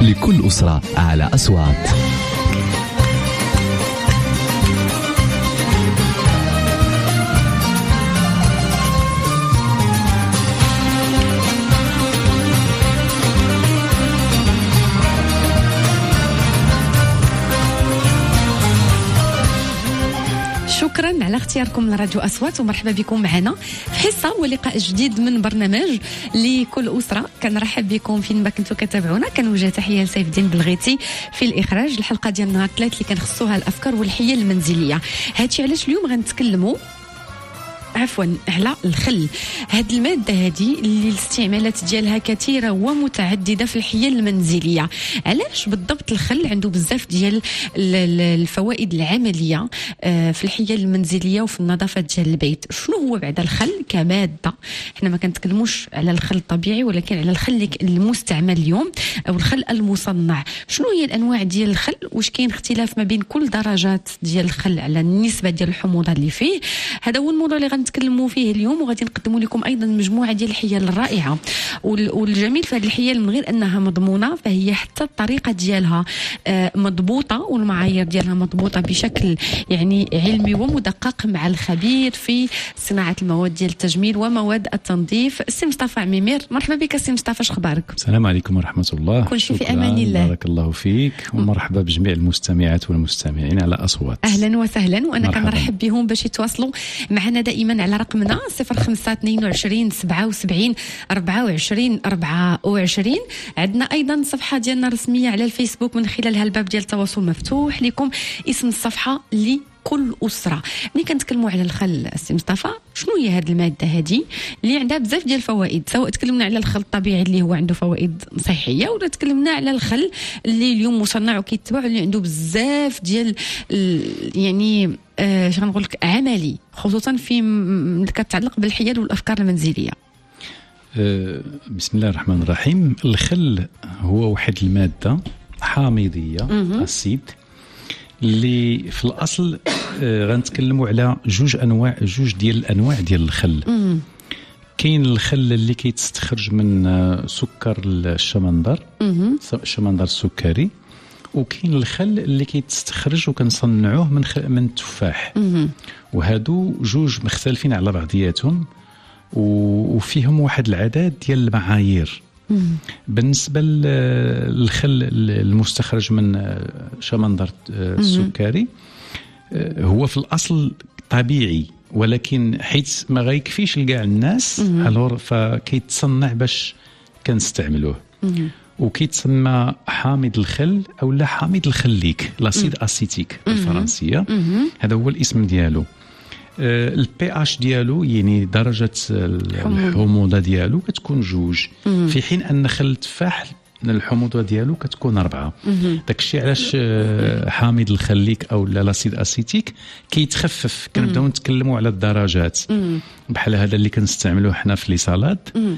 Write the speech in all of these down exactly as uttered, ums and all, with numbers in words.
لكل أسرة على أصوات. شكرا على اختياركم لراديو أصوات، ومرحبا بكم معنا في حصة ولقاء جديد من برنامج لكل أسرة. كنرحب بكم فين ما كنتوا كتابعونا. كنوجه تحية لسيف الدين بلغيتي في الإخراج. الحلقة ديال نهار الثلاث اللي كنخصوها الأفكار والحيل المنزلية. هادشي علاش اليوم غنتكلموا عفوا على الخل. هاد المادة هذه اللي الاستعمالات ديالها كثيرة ومتعددة في الحيل المنزلية. علاش بالضبط الخل عنده بزاف ديال الفوائد العملية في الحيل المنزلية وفي النظافة ديال البيت؟ شنو هو بعد الخل كمادة؟ احنا ما كنتكلموش على الخل الطبيعي ولكن على الخل المستعمل اليوم او الخل المصنع. شنو هي الانواع ديال الخل؟ واش كاين اختلاف ما بين كل درجات ديال الخل على النسبة ديال الحموضة اللي فيه؟ هذا هو الموضوع اللي نتكلموا فيه اليوم، وغادي نقدموا لكم ايضا مجموعه ديال الحيل الرائعه. والجميل في هذه الحيل من غير انها مضمونه فهي حتى الطريقه ديالها مضبوطه والمعايير ديالها مضبوطه بشكل يعني علمي ومدقق مع الخبير في صناعه المواد ديال التجميل ومواد التنظيف. السي مصطفى عميمير، مرحبا بك السي مصطفى، اش اخبارك؟ السلام عليكم ورحمه الله. كل شيء في امان الله. بارك الله فيك، ومرحبا بجميع المستمعات والمستمعين على أصوات. اهلا وسهلا، وانا كنرحب بهم باش يتواصلوا معنا دائما على رقمنا صفر خمسة اثنين وعشرين سبعة وسبعين أربعة وعشرين أربعة وعشرين. عندنا أيضا صفحة ديالنا رسمية على الفيسبوك من خلالها الباب ديال التواصل مفتوح لكم. اسم الصفحة لكل أسرة. ملي كنتكلموا على الخل السي مصطفى، شنو هي هذه المادة هذه اللي عندها بزاف ديال الفوائد؟ سواء تكلمنا على الخل الطبيعي اللي هو عنده فوائد صحية، ولا تكلمنا على الخل اللي اليوم مصنع وكيتباع اللي عنده بزاف ديال يعني آه شنو نقول لك عملي، خصوصا في م... كتعلق بالحيل والافكار المنزليه. أه بسم الله الرحمن الرحيم. الخل هو واحد الماده حامضيه اسيد اللي في الاصل أه غنتكلموا على جوج انواع جوج ديال الانواع ديال الخل. مم. كاين الخل اللي كيتستخرج من سكر الشمندر، الشمندر السكري، وكاين الخل اللي كيتستخرج وكنصنعوه من خ... من التفاح. وهادو جوج مختلفين على بعضياتهم، و... وفيهم واحد العدد ديال المعايير. مم. بالنسبه للخل المستخرج من شمندر السكري هو في الاصل طبيعي، ولكن حيت ما غيكفيش لكاع الناس الور فكيتصنع باش كنستعملوه، وكيتسمى حامض الخل او لا حامض الخليك، لاسيد اسيتيك بالفرنسيه. هذا هو الاسم ديالو. البي اش ديالو يعني درجه الحموضه ديالو كتكون جوج، في حين ان خل التفاح الحموضه ديالو كتكون أربعة. داكشي علاش حامض الخليك او لاسيد اسيتيك كيتخفف. كنبداو نتكلموا على الدرجات بحال هذا اللي كنستعملوه حنا في لي سالاد،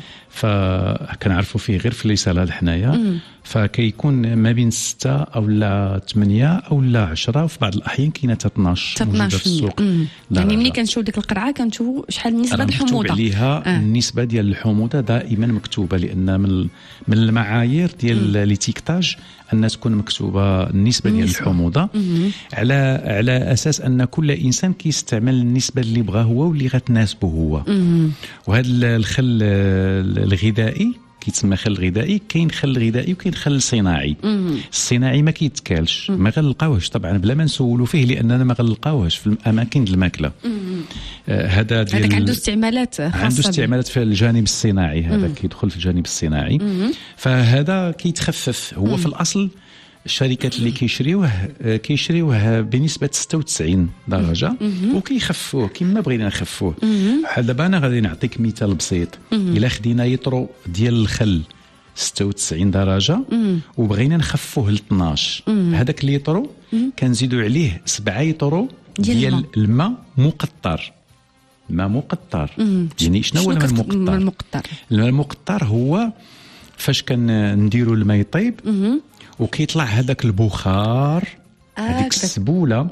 فكنعرفوا فيه غير في لي سالاد حنايا، فكيكون ما بين ستة او لا ثمانية او لا عشرة، وفي بعض الاحيان كاينه حتى اثناش موجوده في السوق. يعني ملي كنشوفوا ديك القرعه كنشوفوا شحال النسبه ديال الحموضه عليها. آه. النسبه ديال الحموضه دائما مكتوبه، لان من من المعايير ديال ليتيكتاج ان تكون مكتوبه النسبه ديال الحموضه، على على اساس ان كل انسان كيستعمل النسبه اللي بغاه هو واللي غتناسبه هو. وهذا الخل الغذائي كيتسمى خل غذائي. كاين خل غذائي وكاين خل صناعي. الصناعي ما كيتكالش، ما غنلقاوهش طبعا بلا ما نسولوا فيه، لاننا ما غنلقاوهش في الاماكن الماكله. آه هذا ديال عنده استعمالات خاصه، عنده استعمالات في الجانب الصناعي. هذا كيدخل في الجانب الصناعي. مم. فهذا كيتخفف. هو مم. في الاصل الشركات اللي كيشريوه كيشريوه بنسبه ستة وتسعين درجه وكيخفوه كما بغينا نخفوه. بحال دابا انا غادي نعطيك مثال بسيط. الا خدينا يطرو ديال الخل ستة وتسعين درجه وبغينا نخفوه ل اثناش، هذاك الليطرو كنزيدوا عليه سبعة يطرو ديال الماء مقطر. الماء مقطر يعني شنو هو الماء المقطر؟ الماء المقطر الماء المقطر هو فاش كنديروا الماء يطيب وكيطلع هذاك البخار، هذيك السبوله،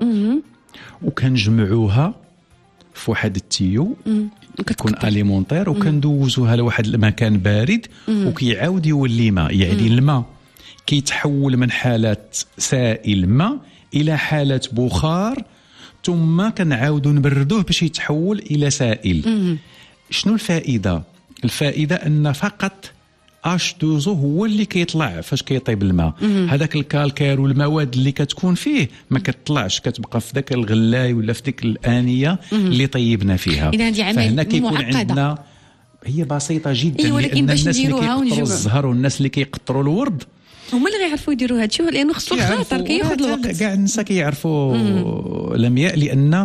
وكنجمعوها في واحد التيو كتكون اليمونطير، وكندوزوها لواحد المكان بارد وكيعاود يولي ماء. يعني الماء كيتحول من حالة سائل ماء إلى حالة بخار، ثم كنعاودوا نبردوه باش يتحول إلى سائل. شنو الفائدة؟ الفائدة أن فقط اش دوزو هو اللي كيطلع فاش كيطيب الماء. هذاك الكالكير والمواد اللي كتكون فيه ما كتطلعش، كتبقى في ذاك الغلاي ولا في ديك الآنية اللي طيبنا فيها. إذا هذه عملية معقدة. هي بسيطة جدا. إيه، ولكن باش نديروها ونجيبوا الزهر والناس اللي كيقطروا الورد هما اللي غيعرفوا يديروا هادشي، لانه خصو خاطر كياخذ الوقت. كاع الناس كيعرفوا لمياء، لان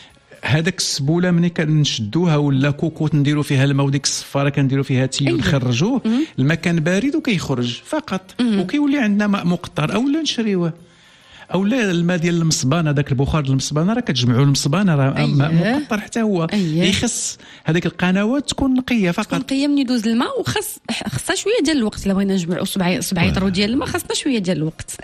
هذاك السبوله ملي كنشدوها ولا كوكوت نديروا فيها الماء وديك الصفاره كنديروا فيها تي ونخرجوه، الماء كان بارد وكيخرج فقط، وكيولي عندنا ماء مقطر او لا نشريوه او لا الماء ديال المصبانه، داك البخار المصبانه راه كتجمعوا المصبانه راه أيه. ماء مقطر حتى هو. أيه. يخص هذيك القنوات تكون نقيه فقط، تكون نقيه من يدوز الماء، وخص خصها شويه ديال الوقت. الا بغينا نجمعوا سبعه سبعه يطرو ديال الماء خصنا شويه ديال الوقت.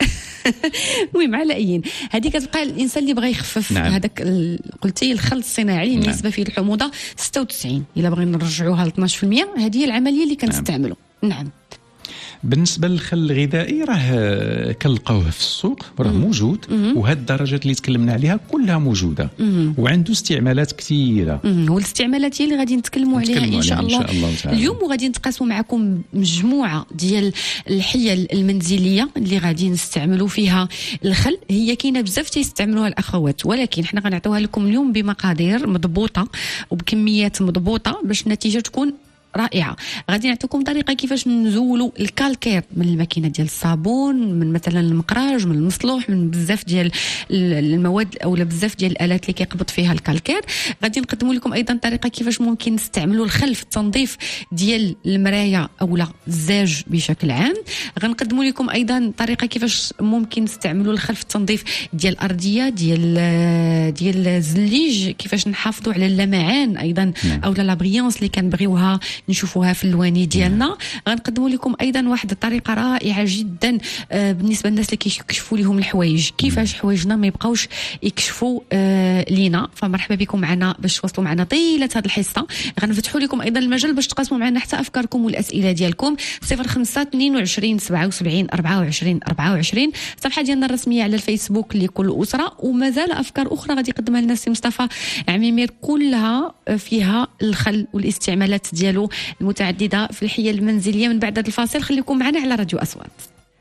المهم على ايين هذه كتبقى الانسان اللي بغى يخفف. نعم. هذاك قلتي الخل الصناعي النسبه نعم. فيه الحموضه ستة وتسعين، الا بغينا نرجعوها ل اثناش بالمئة، هذه هي العمليه اللي كنستعملوا. نعم. نعم. بالنسبه للخل الغذائي راه كنلقاوه في السوق، راه موجود، وهاد الدرجات اللي تكلمنا عليها كلها موجوده، مم. وعنده استعمالات كثيره، والاستعمالات هي اللي غادي نتكلموا عليها إن شاء الله, إن شاء الله اليوم، وغادي نتقاسموا معكم مجموعه ديال الحيل المنزليه اللي غادي نستعملوا فيها الخل. هي كاينه بزاف تيستعملوها الاخوات، ولكن حنا غنعطيوها لكم اليوم بمقادير مضبوطه وبكميات مضبوطه باش النتيجه تكون رائعه. غادي نعطيكم طريقه كيفاش نزولوا الكالكير من الماكينه ديال الصابون، من مثلا المقراج، من المصلوح، من بزاف ديال المواد او بزاف ديال الالات اللي كيقبض فيها الكالكير. غادي نقدموا لكم ايضا طريقه كيفاش ممكن نستعملوا الخل في التنظيف ديال المرايه او الزاج بشكل عام. غنقدموا لكم ايضا طريقه كيفاش ممكن نستعملوا الخل في التنظيف ديال الارضيه، ديال ديال الزليج، كيفاش نحافظوا على اللمعان ايضا او لا بريونس اللي كنبغيوها نشوفوها في اللواني ديالنا. غنقدموا لكم ايضا واحد الطريقه رائعه جدا آه بالنسبه للناس اللي كيكشفوا لهم الحوايج، كيفاش حوايجنا ما يبقاوش يكشفوا آه لينا. فمرحبا بكم معنا باش توصلوا معنا طيله هذه الحصه. غنفتحوا لكم ايضا المجال باش تقاسموا معنا حتى افكاركم والاسئله ديالكم. صفر خمسة اثنين وعشرين سبعة وسبعين أربعة وعشرين أربعة وعشرين الصفحه ديالنا الرسميه على الفيسبوك لكل اسره. ومازال افكار اخرى غادي يقدمها لنا السي مصطفى عميمير، كلها فيها الخل والاستعمالات ديالو المتعددة في الحيل المنزلية. من بعد هذا الفاصل خليكم معنا على راديو أصوات.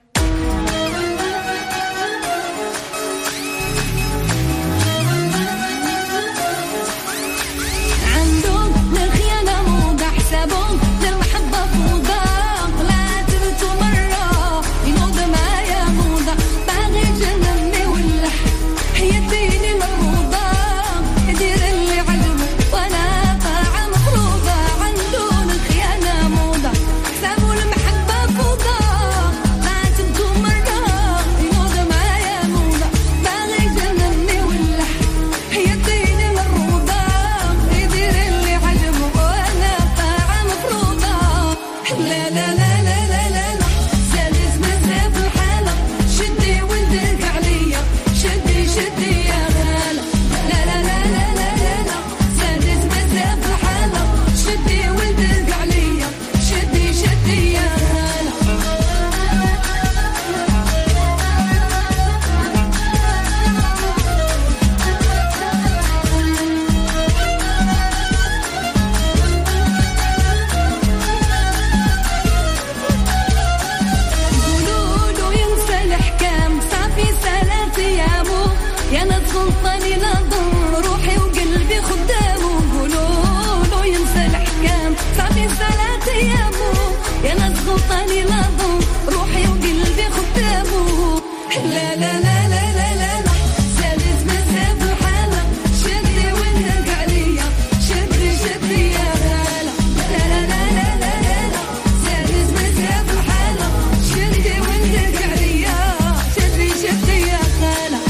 عندهم للخيانة موضة حسابهم للمحبة فوضى، لا تبتوا مرة ينوض معايا موضة، باغي جنمي ولا حياتيني مرموضة، يدير اللي عجبه وانا طاعة مفروضة. عندهم الخيانة موضة حسابه المحبة فوضى، لا تبتوا مرة ينوض معايا موضة، باغي جنمي ولا حياتيني مرموضة، يدير اللي عجبه وانا طاعة مفروضة. لا لا لا لا لا لا لا سالس بزاف الحالة، شدي وندق عليا، شدي شدي يا غالة. لا لا لا لا لا لا لا سالس بزاف الحالة، شدي وندق عليا، شدي شدي يا غالة. قولوا ينسى الحكام صافي ثلاث ايامو، يا ناس غلطاني نظن روحي وقلبي خدامو. قولوا ينسى الحكام صافي ثلاث ايامو، يا ناس غلطاني نظن روحي وقلبي خدامو. لا لا لا لا لا لا لا سالس بزاف الحالة، شدي وندق عليا، شدي شدي يا غالة. لا لا لا لا لا لا لا سالس بزاف الحالة، شدي وندق عليا، شدي شدي يا غالة.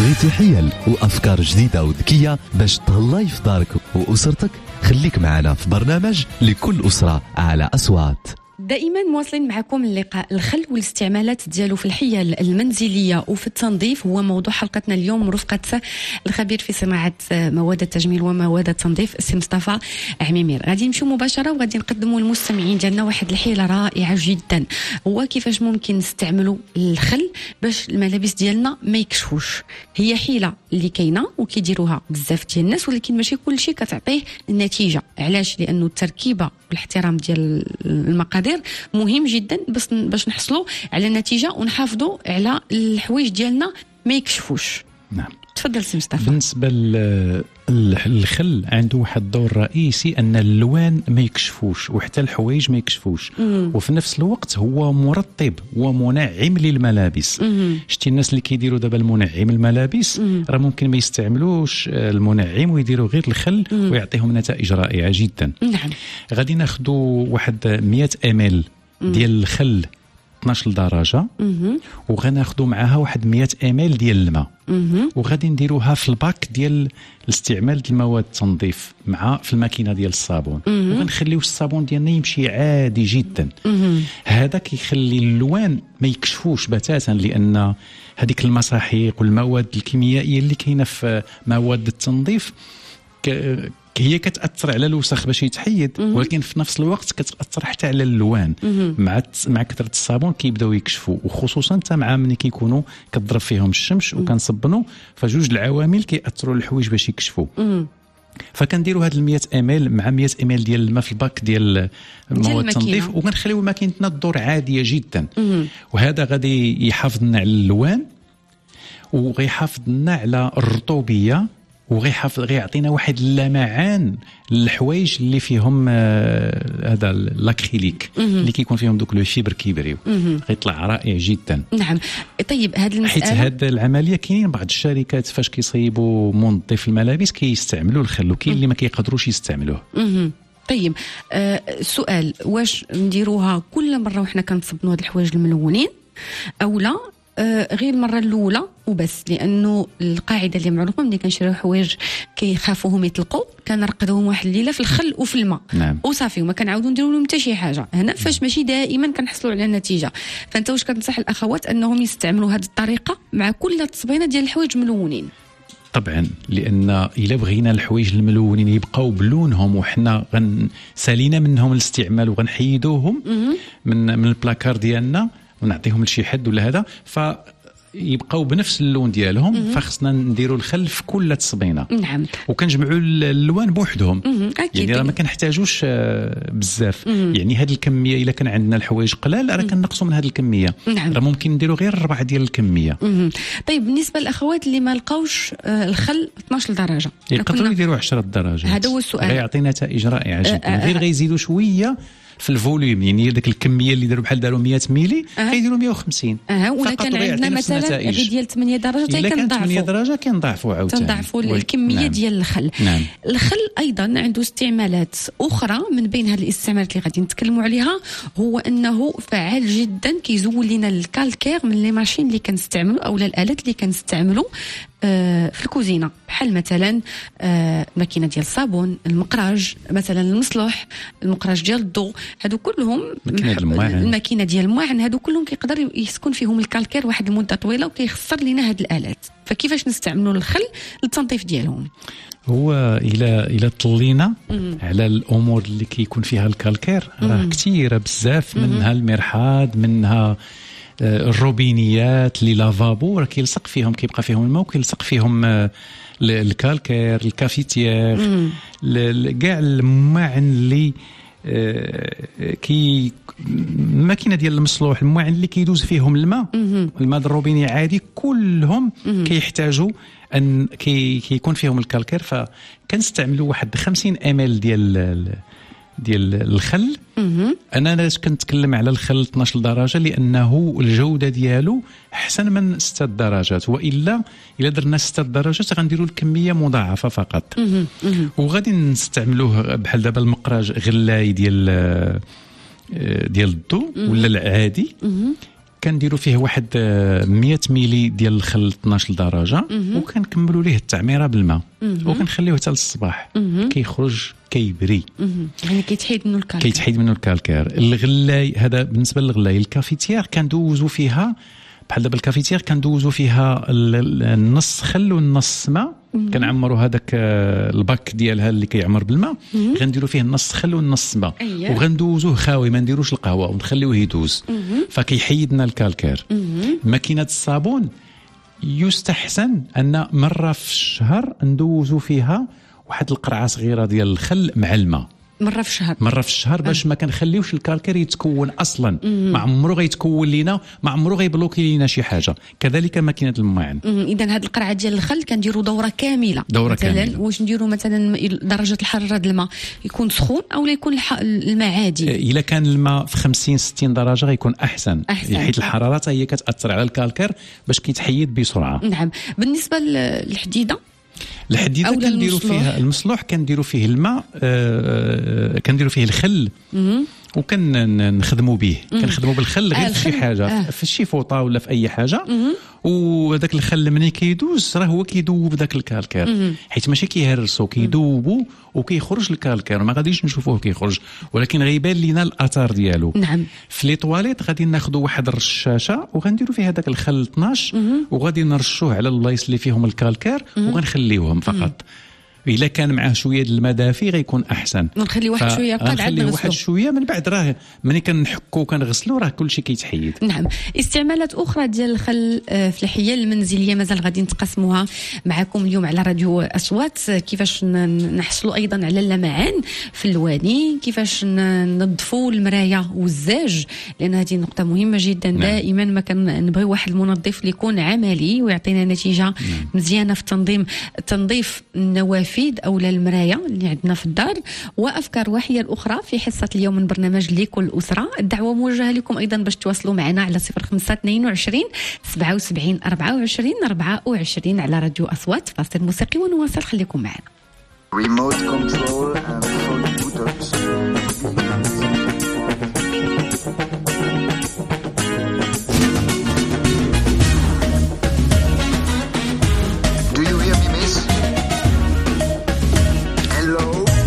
بغيتي حيل وأفكار جديدة وذكية باش تهلاي في دارك وأسرتك؟ خليك معنا في برنامج لكل أسرة على أصوات. دائما مواصلين معكم اللقاء. الخل والاستعمالات ديالو في الحيل المنزليه وفي التنظيف هو موضوع حلقتنا اليوم، رفقه الخبير في صناعه مواد التجميل ومواد التنظيف السي مصطفى عميمير. غادي نمشيو مباشره وغادي نقدموا للمستمعين ديالنا واحد الحيله رائعه جدا، هو كيفاش ممكن نستعملوا الخل باش الملابس ديالنا ما يكشفوش. هي حيله اللي كاينه وكيديروها بزاف ديال الناس، ولكن ماشي كلشي كتعطيه النتيجه. علاش؟ لانه التركيبه والاحترام ديال المقادير مهم جدا باش باش نحصلوا على نتيجه ونحافظوا على الحوايج ديالنا ما يكشفوش. نعم، تفضل سي مصطفى. بالنسبه للخل عنده واحد الدور رئيسي ان اللوان ما يكشفوش وحتى الحوايج ما يكشفوش، مم. وفي نفس الوقت هو مرطب ومنعم للملابس. مم. شتي الناس اللي كيديروا دابا المنعم الملابس راه ممكن ما يستعملوش المنعم ويديروا غير الخل، مم. ويعطيهم نتائج رائعه جدا. نعم. غادي ناخذوا واحد مئة امل ديال الخل اثناش درجه، وغناخذوا معها واحد مئة امل ديال الماء، وغادي نديروها في الباك ديال الاستعمال ديال المواد التنظيف مع في الماكينه ديال الصابون، وغنخليو الصابون ديالنا يمشي عادي جدا. هذا كيخلي اللوان ما يكشفوش بتاتا، لان هذيك المساحيق والمواد الكيميائيه اللي كاينه في مواد التنظيف ك... هي كتاثر على الوسخ باش يتحيد، ولكن في نفس الوقت كتاثر حتى على اللوان. مع مع كثره الصابون كيبداو يكشفوا، وخصوصا حتى مع ملي كيكونوا كتضرب فيهم الشمس وكنصبنوا، فجوج العوامل كياثروا على الحوايج باش يكشفوا. فكنديروا هاد المئة امل مع مئة امل ديال الماء في الباك ديال مواد التنظيف، وكنخليو ماكينتنا الدور عاديه جدا. وهذا غادي يحافظ لنا على اللوان وغيحافظ لنا على الرطوبيه، وغيحافظ غيعطينا واحد اللمعان للحوايج اللي فيهم آه هذا الاكريليك اللي كيكون فيهم دوك لو فيبر كيبريو، غيطلع رائع جدا. نعم. طيب هذه المساله حيت هذه العمليه كاينين بعض الشركات فاش كيصيبوا منظف الملابس كيستعملوا الخل، وكاين اللي ما كيقدروش يستعملوه. طيب آه سؤال، واش نديروها كل مره وحنا كنصبنوا هاد الحوايج الملونين او لا آه غير المره الاولى وبس؟ لانه القاعده اللي معروفه ملي كنشريو حوايج كيخافوهم يطلقوا كنرقدوهم واحد الليله في الخل وفي الماء، نعم. وصافي وما كنعاودوا نديروا لهم حتى شي حاجه. هنا فاش ماشي دائما كنحصلوا على النتيجه. فانت واش كتنصح الاخوات انهم يستعملوا هذه الطريقه مع كل تصبينه ديال الحوايج ملونين؟ طبعا، لان الا بغينا الحوايج الملونين يبقاو بلونهم وحنا غنسالينا منهم الاستعمال وغنحيدوهم من من البلاكار ديالنا ونعطيهم لشي حد ولا هذا، ف يبقاو بنفس اللون ديالهم، فخصنا نديروا الخل في كل تصبينه. نعم. وكنجمعوا اللوان بوحدهم، يعني راه ما كنحتاجوش بزاف. مم. يعني هذه الكميه الا كان عندنا الحوايج قلال راه كنقصوا من هذه الكميه. نعم. راه ممكن نديروا غير ربعه ديال الكميه. مم. طيب بالنسبه للاخوات اللي ما لقاوش الخل اثناش درجه يقدروا يديروا عشرة درجات. هذا هو السؤال. غيعطي نتائج رائعه جدا. أه أه غير غيزيدوا شويه في الفوليوم، يعني داك الكميه اللي داروا بحال داروا مئة ميلي غيديروا مئة وخمسين. اه ولا كان عندنا مثلا غير ديال ثمانية درجات كنضاعفوا. الا كان ثمانية درجه كنضاعفوا عاوتاني، كنضاعفوا الكميه. نعم. ديال الخل. نعم. الخل ايضا عنده استعمالات اخرى، من بين هذه الاستعمالات اللي غادي نتكلموا عليها هو انه فعال جدا، كيزول لنا الكالكير من لي ماشين اللي كنستعملوا او الالات اللي كنستعملوا آه في الكوزينه، بحال مثلا آه الماكينه ديال الصابون، المقراج مثلا المصلح، المقراج ديال الضوء، هادو كلهم الماكينه ديال المواعن، هادو كلهم كيقدر يسكن فيهم الكالكير واحد المده طويله وكيخسر لنا هاد الالات. فكيفاش نستعملوا الخل للتنظيف ديالهم؟ هو الى الى طلينا على الامور اللي كيكون فيها الكالكير راه كثيره بزاف، منها المرحاض، منها الروبينيات، لي لافابو راه كيلصق فيهم، كيبقى فيهم الماء وكيلصق فيهم الكالكير، الكافيتيير، كاع المواعن اللي كي الماكينه ديال المصلوح، المواعن اللي كيدوز فيهم الماء، الماء الروبيني عادي، كلهم كيحتاجوا ان كي كيكون فيهم الكالكير. فكنستعملوا واحد خمسين امل ديال ديال الخل. انا علاش كنتكلم على الخل اثناش درجه؟ لانه الجوده ديالو احسن من ستة درجات، والا الا درنا ستة درجات غنديروا الكميه مضاعفه فقط. وغادي نستعملوه بحال دابا المقراج غلاي ديال ديال الضوء ولا العادي، كنديروا فيه واحد آه، مية ميلي ديال الخل اثناش درجه وكنكملوا ليه التعميره بالماء وكنخليوه حتى للصباح كيخرج كيبري يعني كيتحيد منه الكالكير كيتحيد منه الكالكير. الغلاي هذا بالنسبه للغلاي. الكافيتير كندوزوا فيها بحال دابا الكافيتير كندوزوا فيها النص خل والنص ماء كنعمروا هذاك الباك ديالها اللي كيعمر بالماء غنديروا فيه النص خل والنص ماء أيه. وغندوزوه خاوي ما نديروش القهوه ونخليوه يدوز فكيحيدنا الكالكير. ماكينه الصابون يستحسن ان مره في الشهر ندوزوا فيها واحد القرعه صغيره ديال الخل مع الماء مره في الشهر مره في الشهر باش ما كنخليوش الكالكير يتكون اصلا. ما عمره غيتكون لينا ما عمره غيبلوكي لينا شي حاجه. كذلك ماكينه الماعن. اذا هذه القرعه ديال الخل كنديروا دوره كامله دورة مثلا كاملة. واش نديروا مثلا درجه الحراره ديال الماء يكون سخون او لا يكون الح- الماء عادي؟ الا كان الماء في خمسين ستين درجه غيكون احسن, أحسن. حيت الحراره هي كتاثر على الكالكير باش كيتحيد بسرعه. نعم. بالنسبه للحديده الحديده أو كنديروا للمصلوح. فيها المصلوح كنديروا فيه الماء آه كنديروا فيه الخل وكنخدموا به كنخدموا بالخل غير آه في شي الخل. حاجه آه. في شي فوطه ولا في اي حاجه وهذاك الخل ملي كيدوز راه هو كيذوب داك الكالكير حيت ماشي كيهرسو كيذوبوا وكيخرج الكالكير ما غاديش نشوفوه كيخرج ولكن غيبان لينا الاثار ديالو. نعم. في لي طواليت غادي ناخذوا واحد الرشاشه وغنديروا فيه هذاك الخل اثناش وغادي نرشوه على البلايص اللي فيهم الكالكير وغنخليوهم فقط. الا كان معاه شويه د الماء دافي غيكون احسن. ونخلي واحد شويه يبقى عاد نخلي واحد نغسلو. شويه من بعد راه ملي كنحكو كنغسلو راه كلشي كيتحيد. نعم. استعمالات اخرى ديال الخل آه، في الحياه المنزليه مازال غادي نتقاسموها معكم اليوم على راديو اصوات. كيفاش ن- نحصلوا ايضا على اللمعان في الواني كيفاش ن- ننظفوا المرايه والزاج لان هذه نقطه مهمه جدا. نعم. دائما ما كنبغي واحد المنظف اللي يكون عملي ويعطينا نتيجه نعم. مزيانه في تنظيم تنظيف النوافذ او المرايه اللي عندنا في الدار. وافكار واحيه الاخرى في حصه اليوم من برنامج لكل اسره. الدعوه موجهه لكم ايضا باش تواصلوا معنا على صفر خمسة اثنين وعشرين سبعة وسبعين أربعة وعشرين أربعة وعشرين على راديو اصوات. فاصل موسيقي ونواصل خليكم معنا. Remote control and phone booters. Do you hear me, miss? Hello?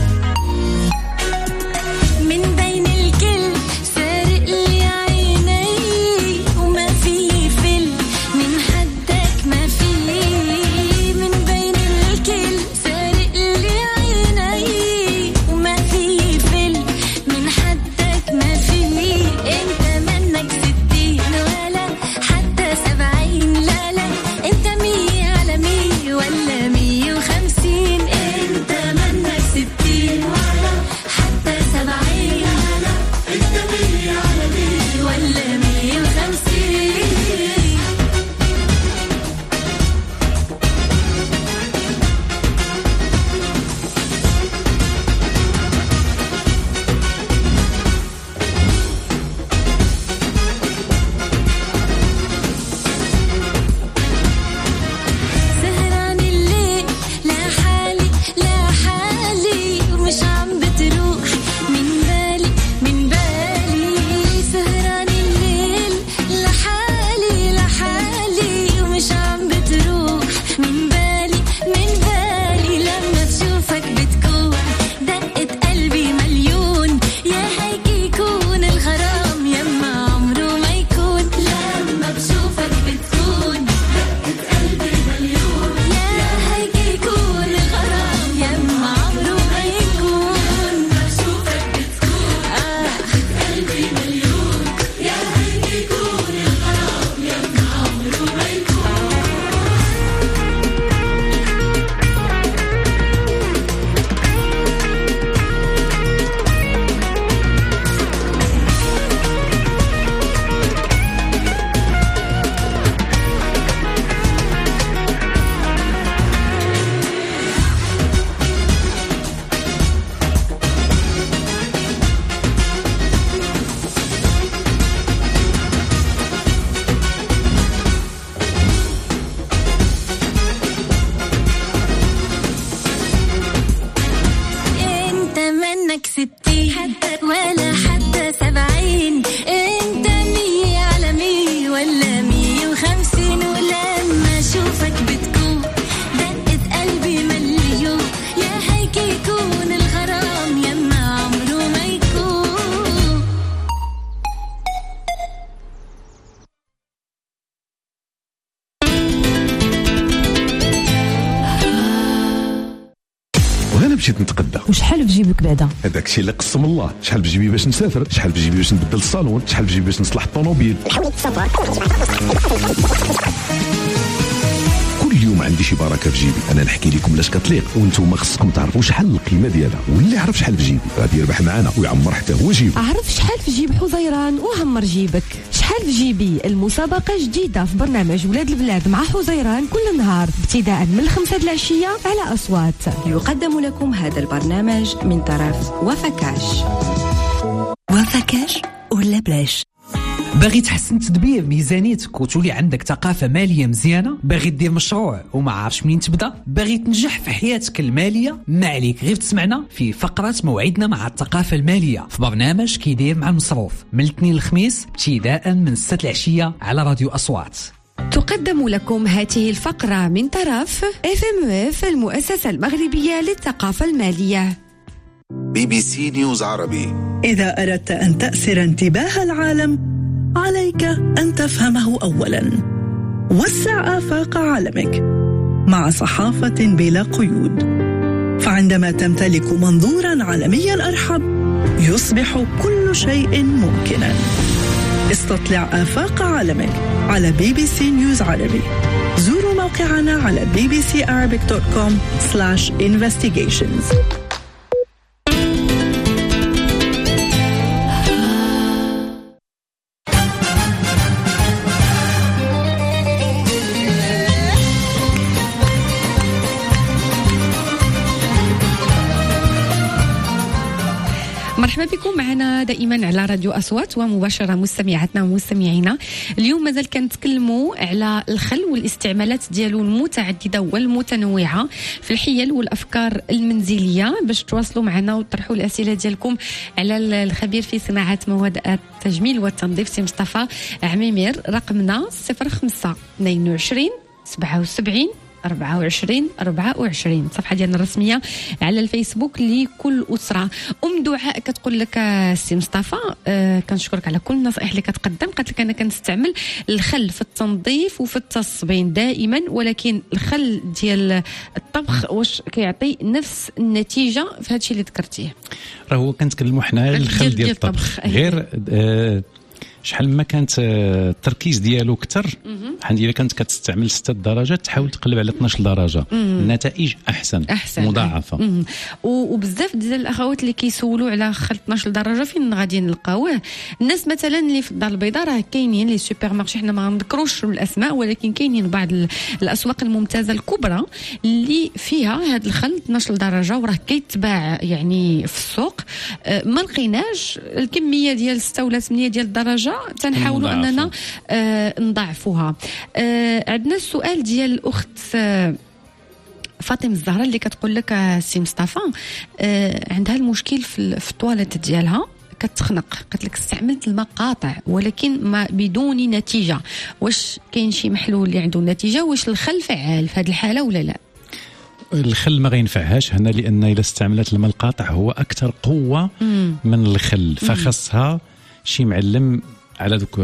من بين الكل سارق لي عيني وما في فل من حدك ما في. من بين الكل سارق لي عيني وما في فل من حدك مشيت نتقدى. وشحال في جيبك بعدا؟ هذاك الشيء اللي قسم الله. شحال في جيبي باش نسافر، شحال في جيبي باش نبدل الصالون، شحال في جيبي باش نصلح الطوموبيل. كل يوم عندي شي بركه في جيبي. انا نحكي لكم لاش كتليق وانتم خصكم تعرفوا شحال القيمه ديالها، واللي يعرف شحال في جيبي غادي يربح معنا ويعمر حتى هو جيبه. عرف شحال في جيب حزيران وعمر جيبك. شحال في جيبي المسابقه جديده في برنامج ولاد البلاد مع حزيران كل نهار ابتداء من الخمسة د العشيه على اصوات. يقدم لكم هذا البرنامج من طرف وفكاش. وفكاش ولا بلاش. باغي تحسن تدبير ميزانيتك وتولي عندك ثقافة مالية مزيانة؟ باغي دير مشروع وما عارفش منين تبدا؟ باغي تنجح في حياتك المالية؟ ما عليك غير تسمعنا في فقرة موعدنا مع الثقافة المالية في برنامج كيدير مع المصروف من الاثنين للخميس ابتداء من ستة العشية على راديو أصوات. تقدم لكم هذه الفقرة من طرف اف ام اف المؤسسة المغربية للثقافة المالية. بي بي سي نيوز عربي. إذا أردت أن تأسر انتباه العالم عليك أن تفهمه أولاً. وسع آفاق عالمك مع صحافة بلا قيود، فعندما تمتلك منظوراً عالمياً أرحب يصبح كل شيء ممكناً. استطلع آفاق عالمك على بي بي سي نيوز عربي. زوروا موقعنا على بي بي سي arabic دوت كوم سلاش انفستيجيشنز. مرحبا بكم معنا دائما على راديو أصوات ومباشرة مستمعاتنا ومستمعينا. اليوم مازال كنتكلموا على الخل والاستعمالات ديالو المتعددة والمتنوعة في الحيل والأفكار المنزلية. باش تواصلوا معنا وتطرحوا الأسئلة ديالكم على الخبير في صناعة مواد التجميل والتنظيف سي مصطفى عميمير. رقمنا صفر خمسة اثنين وعشرين سبعة وسبعين أربعة وعشرين أربعة وعشرين. الصفحة ديالنا الرسمية على الفيسبوك لكل أسرة. أم دعاء كتقول لك سي مصطفى آه كنشكرك على كل النصائح اللي كتقدم. قالت لك أنا كنستعمل الخل في التنظيف وفي التصبين دائما، ولكن الخل ديال الطبخ واش كيعطي نفس النتيجة في هادشي اللي ذكرتيه؟ راه هو كنتكلموا حنا على الخل ديال الطبخ غير آه شحال ما كانت التركيز ديالو كتر. عندي الا كانت كتستعمل ستة درجات تحاول تقلب على اثناش درجه. النتائج احسن, أحسن مضاعفه. مم. وبزاف ديال الاخوات اللي كيسولوا على خل اثناش درجه فين غادي نلقاوه؟ الناس مثلا اللي في الدار البيضاء راه كاينين لي سوبر مارشي، حنا ما نذكروش الاسماء ولكن كاينين بعض الاسواق الممتازه الكبرى اللي فيها هذا الخل اثناش درجه وراه كيتباع يعني في السوق. ما لقيناش الكميه ديال ستة ولا ثمانية ديال الدرجه، تنحاولوا اننا آه نضاعفوها. آه عندنا السؤال ديال الاخت آه فاطمه الزهراء اللي كتقول لك آه سي مصطفى آه عندها المشكل في في الطواليت ديالها كتخنق. قالت لك استعملت المقاطع ولكن ما بدون نتيجه. واش كاين شي محلول اللي عنده نتيجه؟ واش الخل فعال في هذه الحاله ولا لا؟ الخل ما غينفعهاش هنا، لان اذا استعملت الماء القاطع هو اكثر قوه مم. من الخل، فخصها شي معلم على دوك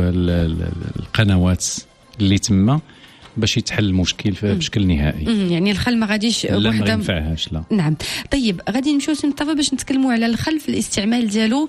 القنوات اللي تما باش يتحل المشكل بشكل نهائي. يعني الخل ما غاديش وحده ما ينفعهاش. لا. نعم. طيب غادي نمشيو سنتفا باش نتكلموا على الخل في الاستعمال ديالو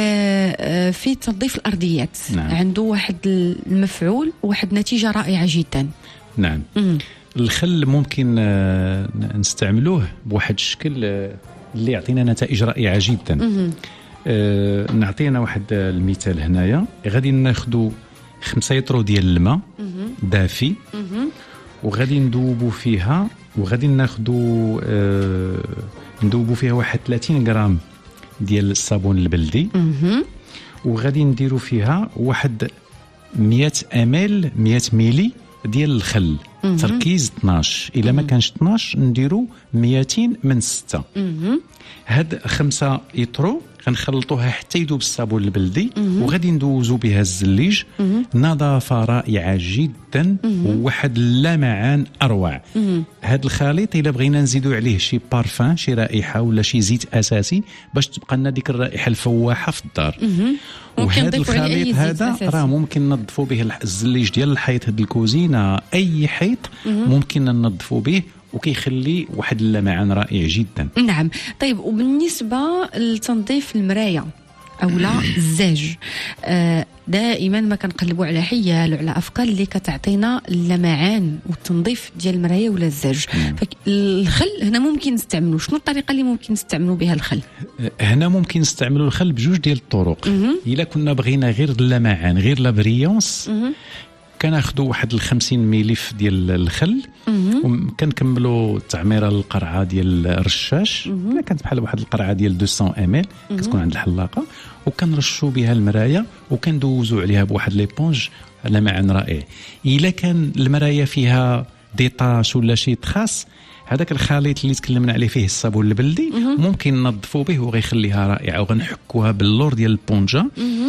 في تنظيف الارضيات. نعم. عنده واحد المفعول وواحد نتيجه رائعه جدا. نعم. مم. الخل ممكن نستعملوه بواحد الشكل اللي يعطينا نتائج رائعه جدا. مم. أه نعطينا واحد المثال هنايا. غادي ناخذوا خمسة يطرو ديال الماء دافي وغادي ندوبوا فيها وغادي ناخذوا أه ندوبوا فيها واحد ثلاثين غرام ديال الصابون البلدي وغادي نديروا فيها واحد مية امل مية ميلي ديال الخل. تركيز اثناش، الا ما كانش اثناش نديروا مئتين من ستة. هاد خمسة يطرو غنخلطوها حتى يذوب الصابون البلدي وغادي ندوزو بها الزليج. نظافه رائعه جدا وواحد اللمعان اروع. هاد الخليط الا بغينا نزيدو عليه شي بارفان شي رائحه ولا شي زيت اساسي باش تبقى لنا ديك الرائحه الفواحه في الدار. وهذا الخليط هذا راه ممكن ننظفوا به الزليج ديال الحيط، هاد الكوزينه اي حيط ممكن ننظفوا به وكيخلي واحد اللمعان رائع جدا. نعم. طيب وبالنسبه لتنظيف المرايه اولا الزاج، آه دائما ما كنقلبوا على حيال وعلى افكار اللي كتعطينا اللمعان والتنظيف ديال المرايه ولا الزاج. فالخل هنا ممكن نستعملوا، شنو الطريقه اللي ممكن نستعملوا بها الخل؟ هنا ممكن نستعملوا الخل بجوج ديال الطرق. الا كنا بغينا غير اللمعان غير لا بريونس كناخذوا واحد الخمسين مليف ديال الخل وكنكملوا التعميره للقرعه ديال الرشاش، الا كانت بحال واحد القرعه ديال مئتين ام ال كتكون عند الحلاقه، وكنرشوا بها المرايه وكندوزوا عليها بواحد ليبونج لمعان رائع. الا كان المرايه فيها دي طاش ولا شي تخاص، هذاك الخليط اللي تكلمنا عليه فيه الصابون البلدي ممكن ننظفوا به وغيخليها رائعه، وغنحكوها باللور ديال البونجا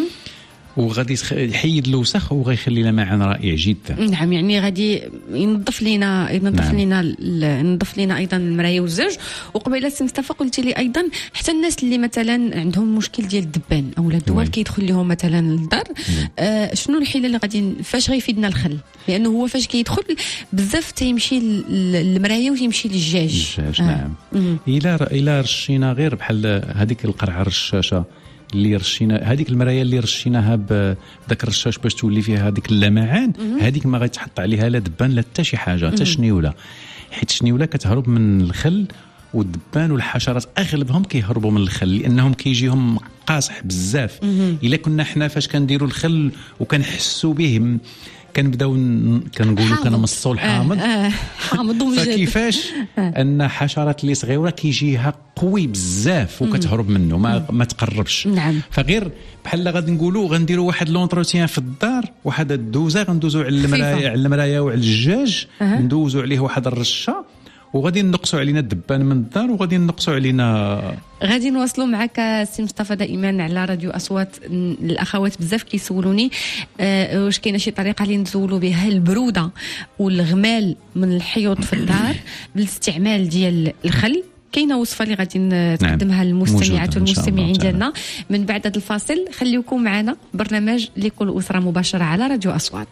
وغادي يحيد الوسخ وغيخلي لمعان رائع جدا. نعم، يعني غادي ينظف لنا ينظف نعم. لنا ينظف لنا ايضا المرايه والزاج. وقبيله سي مصطفى قلت لي ايضا حتى الناس اللي مثلا عندهم مشكل ديال الدبان او الدوال كيدخل لهم مثلا للدار، آه شنو الحيله اللي غادي فاش غيفيدنا الخل؟ لانه هو فاش كيدخل بزاف تيمشي للمرايه وتيمشي للجاج. الجاج آه. نعم. الا الا رشينا غير بحال هذيك القرعه الرشاشه اللي رشينا، هذيك المرايه اللي رشيناها بداك الرشاش باش تولي فيها هذيك اللمعان، هذيك ما غيتحط عليها لا دبان لا حتى شي حاجه، حتى شنيوله، حيت الشنيوله كتهرب من الخل، والدبان والحشرات اغلبهم كيهربوا من الخل لانهم كيجيهم قاصح بزاف. الا كنا حنا فاش كنديروا الخل وكنحسوا به كنبداو كنقولوا كنمصوا الحامض آه آه حامض ومجد. فكيفاش ان حشرات اللي صغيره كيجيها قوي بزاف وكتهرب منه، ما ما تقربش. نعم. فغير بحال غادي نقولوا غنديروا واحد لونتروتيان في الدار، واحد الدوزه غندوزوا على المرايه على المرايه وعلى الجاج، أه. ندوزوا عليه واحد الرشه وغادي نقصوا علينا الدبان من الدار وغادي نقصوا علينا. غادي نواصلوا معك سي مصطفى دائما على راديو اصوات. الاخوات بزاف كيسولوني أه واش كاينه شي طريقه اللي نزولوا بها البروده والغمال من الحيوط في الدار بالاستعمال ديال الخل. كاينه وصفه اللي غادي نقدمها للمستمعات والمستمعين ديالنا من بعد هذا الفاصل. خليكم معنا، برنامج لكل اسره مباشره على راديو اصوات.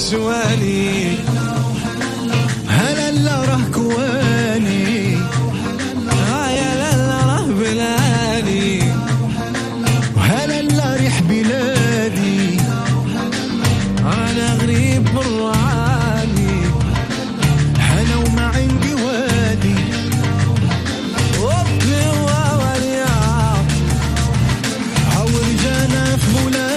نسواني هلا لا راه كواني هيا لا لا راه بلاني وهلا لا ريح بلادي انا غريب بالرعاني انا وما عندي وادي وبي ووريا عور جانا في مولانا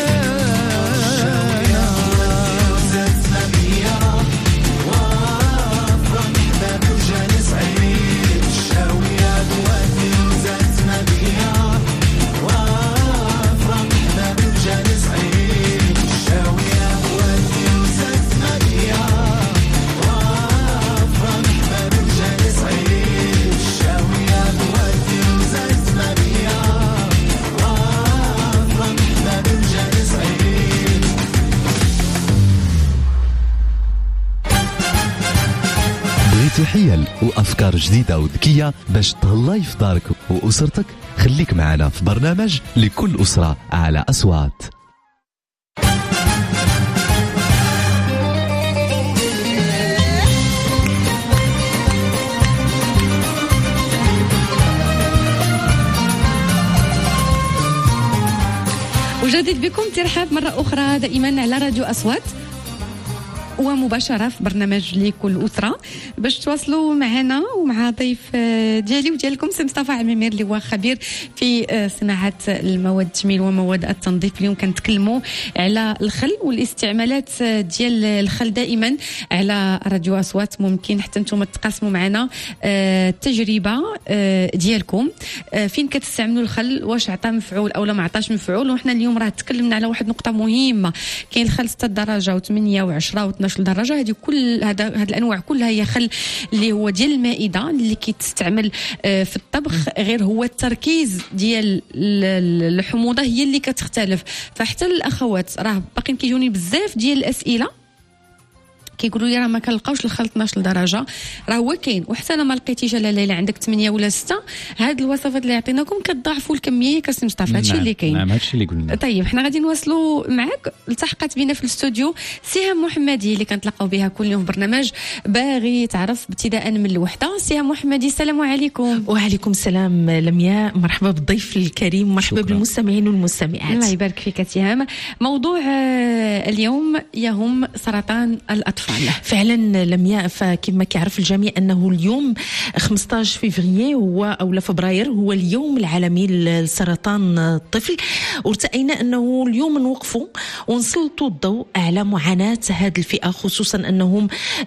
حيل وأفكار جديدة وذكية باش تهلاي في دارك وأسرتك. خليك معنا في برنامج لكل أسرة على أصوات. وجديد بكم ترحب مرة أخرى دائما على راديو أصوات ومباشرة في برنامج لكل أسرة باش تواصلوا معنا ومع ضيف ديالي وديالكم سي مصطفى عميمير اللي هو خبير في صناعة المواد التجميل ومواد التنظيف. اليوم كنتكلموا على الخل والاستعمالات ديال الخل دائما على راديو أصوات. ممكن حتى نتوما تقاسموا معنا التجربة ديالكم فين كتستعملوا الخل، واش عطى مفعول أو لا ما عطاش مفعول. وحنا اليوم راه تكلمنا على واحد نقطة مهمة، كاين الخل ستة درجة وثمانية وعشرة واثناش درجة. هذه كل هذا هاد الأنواع كلها هي خل اللي هو ديال المائدة اللي كيتستعمل في الطبخ، غير هو التركيز ديال الحموضة هي اللي كتختلف. فحتى الأخوات راه باقيين كيجوني بزاف ديال الأسئلة كيقولوا لي راه ما كنلقاوش الخل اثناش درجه، راه هو كاين. وحتى لما لقيتيش لا ليلى عندك ثمانية ولا ستة، هاد الوصفات اللي عطيناكم كتضاعفوا الكميه كاسم مصطفى. هادشي اللي كاين. نعم هادشي اللي قلنا. طيب حنا غادي نواصلوا معاك. التحقت بينا في الاستوديو سهام محمدي اللي كنتلاقاو بها كل يوم في برنامج باغي تعرف ابتداء من الوحده. سهام محمدي السلام عليكم. وعليكم السلام لمياء، مرحبا بالضيف الكريم، مرحبا بالمستمعين والمستمعات. الله يبارك فيك سهام. موضوع اليوم يهم سرطان الاطفال. فعلا لمياء، فكما كيعرف الجميع انه اليوم خمسطاش فبراير هو او فبراير هو اليوم العالمي لسرطان الطفل، وارتأينا انه اليوم نوقفوا ونسلطوا الضوء على معاناة هذه الفئة، خصوصا انهم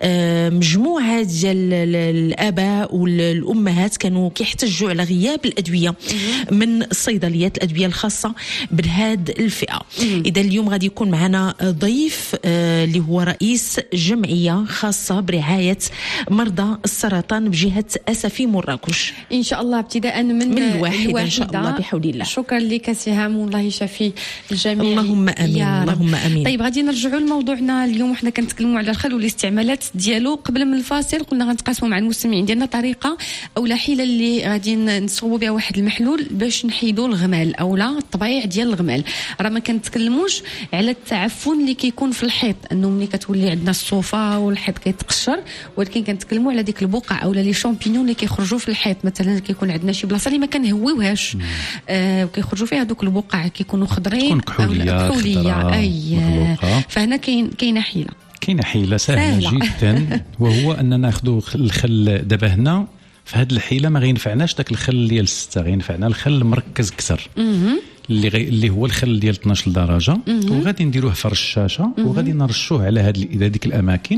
مجموعة ديال الاباء والامهات كانوا كيحتجوا على غياب الادوية من الصيدليات، الادوية الخاصة بهذه الفئة. اذا اليوم غادي يكون معنا ضيف اللي هو رئيس جمعية خاصة برعاية مرضى السرطان بجهة أسفي مراكش، إن شاء الله ابتداء من, من الواحدة إن شاء الله بحول الله. شكرا لك سهام، والله يشفي الجميع. اللهم أمين. اللهم أمين. طيب غادي نرجعوا لموضوعنا اليوم، وحنا كنتكلموا على الخل والاستعمالات ديالو. قبل من الفاصل قلنا غنتقاسموا مع المستمعين ديالنا طريقة أو لا حيلة اللي غادي نصوبوا بها واحد المحلول باش نحيدوا الغمال أو لا الطبيعة ديال الغمال. راه ما كنتكلموش على التعفن اللي كيكون في الحيط، أنه ملي كتولي عندنا الصوفة والحيط كيتقشر، ولكن كنتكلموا على ديك البقع او لي شامبينيون اللي كيخرجوا في الحيط. مثلا كيكون عندنا شي بلاصه اللي ما كنهويوهاش آه وكيخرجوا فيها دوك البقع كيكونوا خضرين كحوليه كحوليه اي. فهنا كاين كاينه حيله كاينه حيله سهله, سهلة. جدا وهو اننا ناخذوا الخل. دابا هنا في هذه الحيله ما غينفعناش داك الخل ديال ستة، غينفعنا الخل مركز اكثر اللي غي... اللي هو الخل ديال اثناش درجه، وغادي نديروه في الرشاشه وغادي نرشوه على هاد هذيك الاماكن.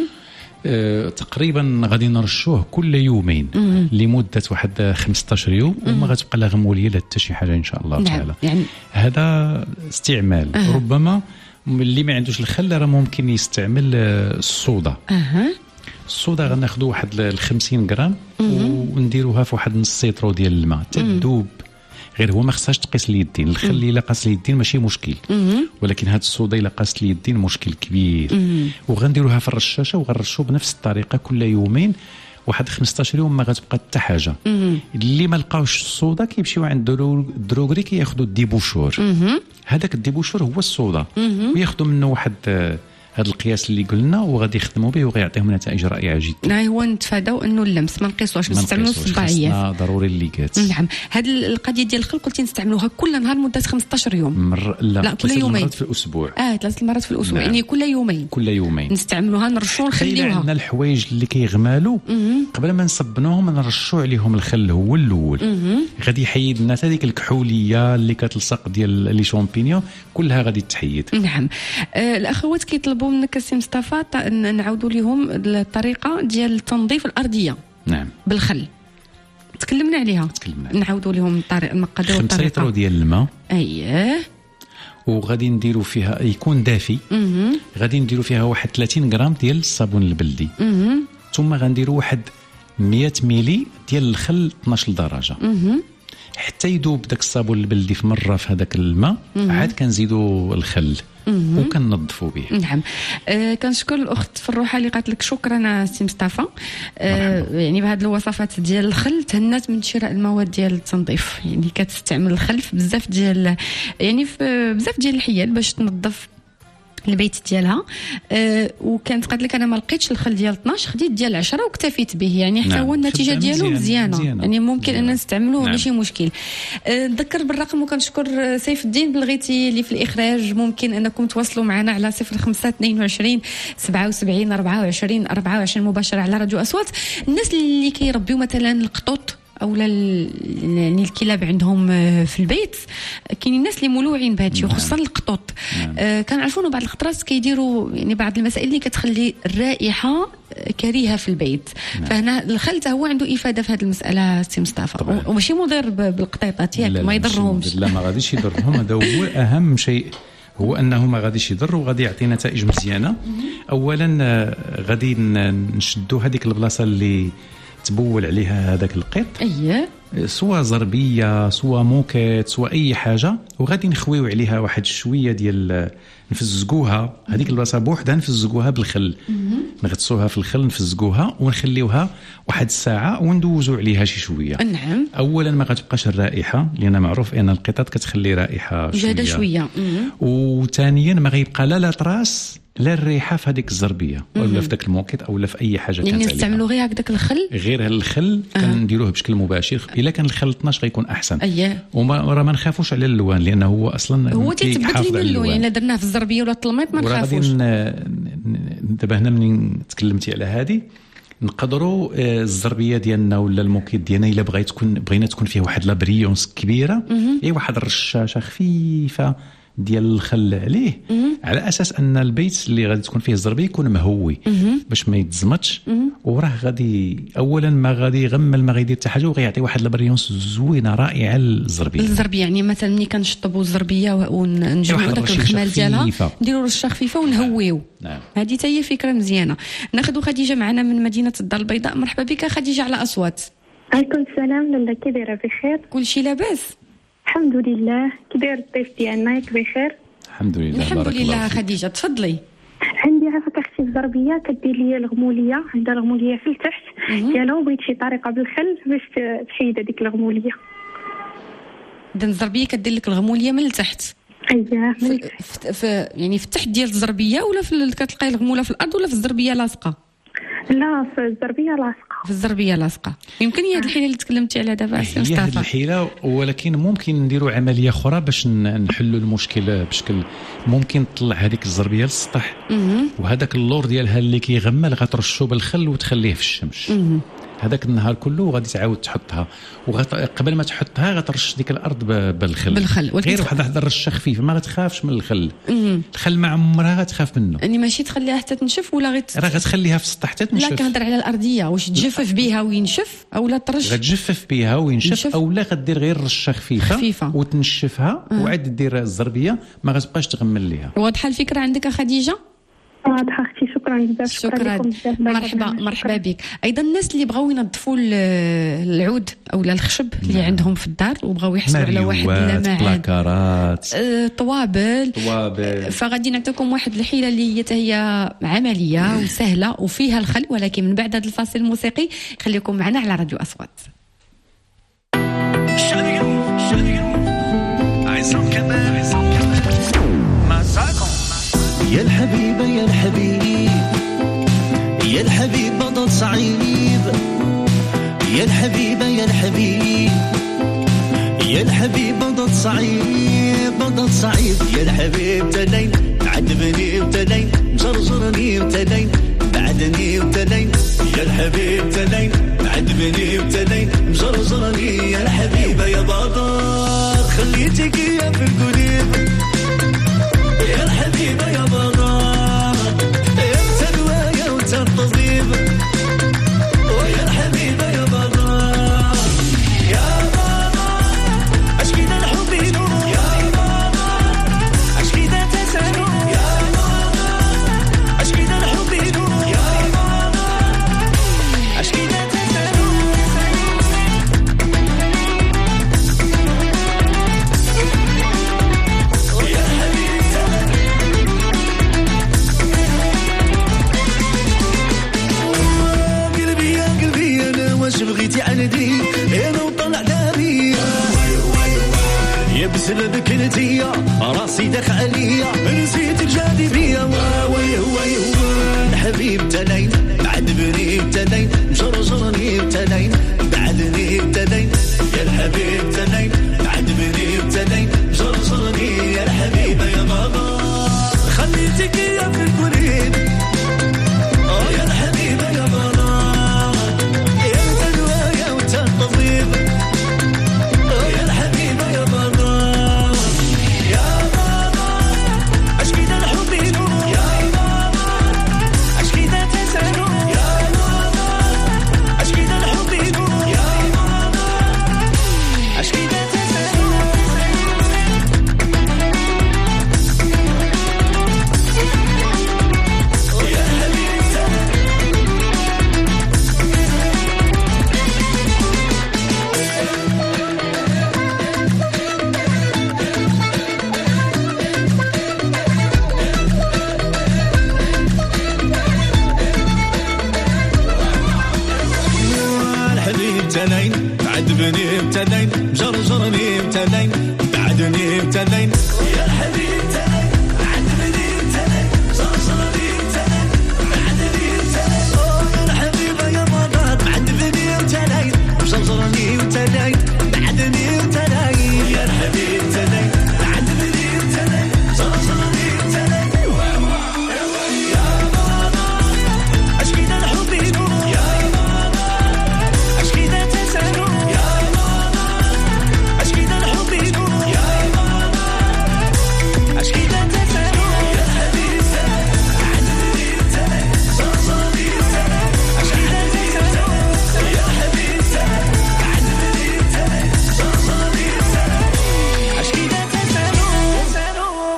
آه، تقريبا غادي نرشوه كل يومين لمده واحد خمسطاش يوم، وما غتبقى لا غموليه لا حتى شي حاجه ان شاء الله نعم. تعالى. يعني هذا استعمال. أه. ربما اللي ما عندوش الخل راه ممكن يستعمل الصودا. أه. الصودا غناخذوا واحد خمسين غرام ونديروها في واحد نص سيترو ديال الماء تذوب. غير هو ما خصهاش تقيس اليدين، الخل اللي قاس اليدين ماشي مشكل، ولكن هاد الصودا الا قاست اليدين مشكل كبير. وغنديروها في الرشاشه وغنرشوا بنفس الطريقه كل يومين واحد خمسطاش يوم، ما غتبقى حتى حاجه. اللي ما لقاوش الصودا كيمشيو عند الدروغري كياخذوا الديبوشور. هذاك الديبوشور هو الصودا، وياخذوا منه واحد هذا القياس اللي قلنا وغادي يخدموا به وغيعطيهم نتائج رائعه جدا. هو نتفاداو انه اللمس ما نقيسوش، نستعملوا الصباعيات. ضروري الليكات. نعم. هذه القضيه ديال الخل قلتي نستعملوها كل نهار مده خمسطاش يوم. مر... لا, لا كل يومين. مرات في الاسبوع. اه ثلاث مرات في الاسبوع. نعم. يعني كل يومين. كل يومين نستعملوها، نرشوا نخليوها. عندنا الحوايج اللي كيغمالوا قبل ما نصبنوهم نرشوا عليهم الخل هو الاول. غادي يحيد لنا هذيك الكحوليه اللي كتلصق ديال لي شامبينيون كلها غادي تحيد. نعم. آه الاخوات كيطلبوا منك السي مصطفى نعاودوا لهم الطريقه ديال تنظيف الارضيه. نعم. بالخل تكلمنا عليها. تكلمنا عليها. نعاودوا لهم الطريقه المقادير والطريقه. خمسة لتر ديال الماء. اييه. وغادي نديروا فيها يكون دافي. اها. غادي نديروا فيها واحد ثلاثين غرام ديال الصابون البلدي. اها. ثم غنديروا واحد مية ميلي ديال الخل اثناش درجه. اها. حتى يذوب داك الصابون البلدي في مره في هذاك الماء. عاد كنزيدوا الخل وكننظفوا به. نعم. آه كنشكر الاخت فروحه اللي قالت لك شكرا سي مصطفى. آه يعني بهذه الوصفات ديال الخل تهنات من شراء المواد ديال التنظيف، يعني كتستعمل الخل في بزاف ديال يعني في بزاف ديال الحيل باش تنظف البيت ديالها. آه وكانت قالت لك انا ما لقيتش الخل ديال اثناش، خديت ديال عشرة وكتفيت به، يعني حتى نعم. هو النتيجه ديالو مزيانه. مزيانة. يعني ممكن ان نستعملوه نعم. ماشي مشكل. آه نذكر بالرقم وكنشكر سيف الدين بلغيتي اللي في الاخراج. ممكن انكم تواصلوا معنا على صفر خمسة اثنين وعشرين سبعة وسبعين أربعة وعشرين أربعة وعشرين مباشره على راديو اصوات. الناس اللي كيربيو مثلا القطوط او يعني الكلاب عندهم في البيت، كاين الناس اللي مولوعين بهذا الشيء وخصوصا القطوط. آه كنعرفوا بعض الخطرات كيديروا يعني بعض المسائل اللي كتخلي الرائحه كريهه في البيت. نعم. فهنا الخل هو عنده افاده في هذه المساله سي مصطفى، وماشي مضر بالقطيطات ياك ما يضرهمش. لا ما غاديش يضرهم. هذا هو اهم شيء، هو انه ما غاديش يضر وغادي يعطي نتائج مزيانه. اولا غادي نشدوا هذيك البلاصه اللي تبول عليها هذاك القط. اييه. سواء زربيه سواء موكيت سواء اي حاجه، وغادي نخويو عليها واحد شويه ديال نفزقوها هذيك البلاصه بوحدها، نفزقوها بالخل. نغطسوها في الخل نفزقوها ونخليوها واحد الساعه وندوزو عليها شي شويه. نعم. اولا ما غتبقاش الرائحه لان معروف ان القطط كتخلي رائحه شويه شويه. وثانيا ما غيبقى لا لا طراس لا الريحه في هذيك الزربيه ولا في ذاك الموكيت او لا في اي حاجه كانت عليها. نستعملوا غير هكذاك الخل، غير الخل آه. كنديروه بشكل مباشر. الا كان الخل اثناش غيكون احسن. اييه. وما راه ما نخافوش على اللون لانه هو اصلا هو تيتبدل لنا اللون، يعني درناه في الزربيه ولا الطلميط ما نخافوش. دابا هنا منين تكلمتي على هذه نقدروا الزربيه ديالنا ولا الموكيت ديالنا الا بغيت تكون بغينا تكون فيه واحد لابريونس كبيره، اي واحد الرشاشه خفيفه ديال الخل عليه، على اساس ان البيت اللي غادي تكون فيه الزربيه يكون مهوي باش ما يتزمتش. وراه غادي اولا ما غادي يغمل ما غيدير حتى حاجه وغيعطي واحد لابريونس زوينه رائعه للزربيه. الزربيه يعني مثلا ملي كنشطبوا الزربيه ونجيبوا داك الخمال ديالها نديروا رشه خفيفه ونهويو. نعم. هذه حتى هي فكره مزيانه. ناخذوا خديجه معنا من مدينه الدار البيضاء. مرحبا بك خديجه على اصوات. عليكم السلام. لاله كي دايره؟ بخير كل شيء لاباس الحمد لله. كي داير الضيف ديالنا؟ ياك بخير؟ الحمد لله. الحمد لله. خديجه تفضلي. عندي عافاك اختي الزربيه كدير لي الغموليه، عندها الغموليه في التحت ديالها، وبغيت شي طريقه بالخل باش تحيد هذيك الغموليه. اذا الزربيه كدير لك الغموليه من التحت. اييه في, في, في يعني في التحت ديال الزربيه ولا في كتلقاي الغموله في الارض ولا في الزربيه لاصقه؟ لا في الزربيه لاصقه. في الزربيه لاصقه. يمكن هي هذه الحيله اللي تكلمتي عليها دابا سي مصطفى. هي هذه الحيله، ولكن ممكن نديروا عمليه اخرى باش نحلوا المشكل بشكل ممكن تطلع هذيك الزربيه للسطح، وهذاك اللور ديالها اللي كيغمل غترشو بالخل وتخليه في الشمس. مم. هذاك النهار كله وغادي تعاود تحطها، وقبل ما تحطها غترش ديك الارض بالخل بالخل غير واحد واحد الرشه خفيفه، ما غتخافش من الخل. مم. الخل ما عمرها غتخاف منه، يعني ماشي تخليها حتى تنشف ولا غير راه غتخليها في السطح حتى تنشف. لا كنهضر على الارضيه، واش تجفف بها وينشف او لا ترش؟ غتجفف بها وينشف، او لا غدير غير رشه خفيفه, خفيفة. وتنشفها أه. وعاد دير الزربيه ما غتبقاش تغمل ليها. واضحه الفكره عندك خديجه؟ واضحه اختي. شكرا بزاف. شكرا, شكرا. مرحبا مرحبا بك. ايضا الناس اللي بغاو ينظفوا العود او الخشب اللي نعم. عندهم في الدار وبغاو يحصلوا على واحد اللمعان، بلاكارات، آه، طوابل طوابل فغادي نعطيكم واحد الحيله اللي هي هي عمليه وسهله وفيها الخل، ولكن من بعد هذا الفاصل الموسيقي خليكم معنا على راديو اصوات. يا الحبيبة يا الحبيب يا الحبيب بطل صعيب يا الحبيبة يا الحبيب يا الحبيب بطل صعيب بطل صعيب يا الحبيب تلين عذبني وتلين جرجرني وتلين بعدني وتلين يا الحبيب تلين عذبني وتلين جرجرني يا الحبيبة يا بطل خليتك يا في القليب يا الحبيبة يا بطل يا التلوايا وتالطبيب ويا الحبيبة يا بطل يا بطل عشقي ذا الحب ينور يا بطل عشقي ذا تسالون يا بطل عشقي ذا الحب ينور يا بطل عشقي ذا تسالون يا حبيبي قلبي يا قلبي انا واش بغيتي عندي انا وطلع داري يا بسببك انتيا راسي داخ عليا نسيت الجاذبيه واي واي الحبيب تلين عذبني تلين جرجرني تلين بعدني تلين يا الحبيب تلين عذبني تلين جرجرني يا الحبيبه يا بابا خليتك يا في القريب يا الحبيبه يا بابا يا الدوايا وتالطبيب يا الحبيبه يا بابا يا بابا عشقي ذا الحب ينور يا بابا عشقي ذا تسالون يا بابا عشقي ذا الحب ينور يا بابا عشقي ذا تسالون يا حبيبي الحبيب تلين عذبني بتلين جرجرني بتلين بعدني بتلين يا الحبيب تلين عذبني بتلين جرجرني بتلين بعدني بتلين يا الحبيبة يا مرات عذبني بتلين جرجرني بتلين بعدني بتلين يا الحبيب تلين عذبني بتلين جرجرني بتلين يا بابا عشقي ذا الحب ينور يا بابا عشقي ذا تسالون يا بابا عشقي ذا الحب ينور يا بابا عشقي ذا تسالون يا الحبيب عذبني بتلين جرجرني بتلين عشقي ذا تسالون يا الحبيب عذبني بتلين جرجرني بتلين عشقي ذا تسالون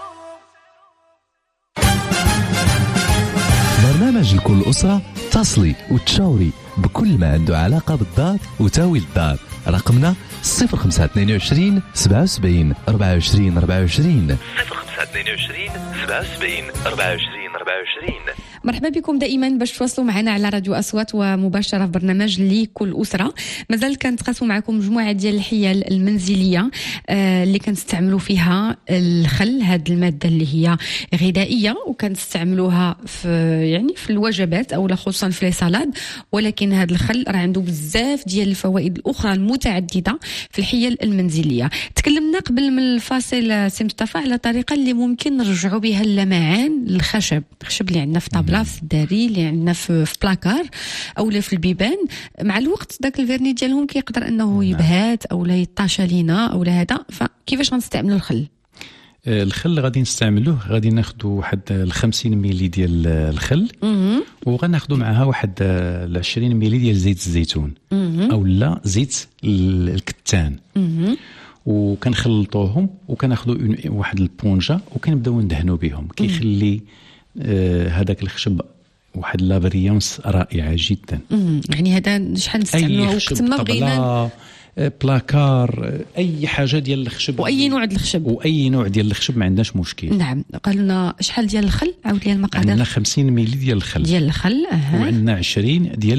برنامج لكل أسرة تصلي وتشاوري بكل ما عنده علاقة بالدار وتاويل الدار. رقمنا صفر خمسة اثنين وعشرين سبعة وسبعين أربعة وعشرين أربعة وعشرين صفر خمسة اثنين وعشرين سبعة وسبعين أربعة وعشرين أربعة وعشرين. مرحبا بكم دائما باش تواصلوا معنا على راديو أصوات ومباشرة في برنامج لكل أسرة. مازال كنتقاسموا معكم مجموعة ديال الحيل المنزلية آه اللي كنستعملوا فيها الخل، هاد المادة اللي هي غذائية وكنستعملوها في يعني في الوجبات أو خصوصا في السلاد، ولكن هاد الخل راه عنده بزاف ديال الفوائد الأخرى المتعددة في الحيل المنزلية. تكلمنا قبل من الفاصل سي مصطفى على طريقة اللي ممكن نرجعوا بها اللمعان للخشب، الخشب اللي عندنا في طابلة في الداري اللي عندنا في بلاكار او لا في البيبان. مع الوقت داك الفيرني ديالهم كيقدر انه يبهات او لا يطاشى لينا او لا هذا، فكيفاش غنستعملوا الخل؟ الخل غادي نستعملوه، غادي ناخذوا واحد خمسين ميلي ديال الخل وغناخذوا معها واحد عشرين ميلي ديال زيت الزيتون او لا زيت الكتان، وكنخلطوهم وكناخذوا واحد البونجا وكنبداو ندهنوا بهم. كيخلي هذاك آه الخشب واحد لابريونس رائعه جدا. يعني هذا شحال نستعملوه وقت ما بغينا، بلاكار، اي حاجه ديال الخشب واي نوع ديال الخشب واي نوع ديال الخشب ما عندناش مشكل. نعم. قالوا لنا شحال ديال الخل؟ عاود لي المقادير. عندنا خمسين ميلي ديال الخل ديال الخل أه. وعندنا عشرين ديال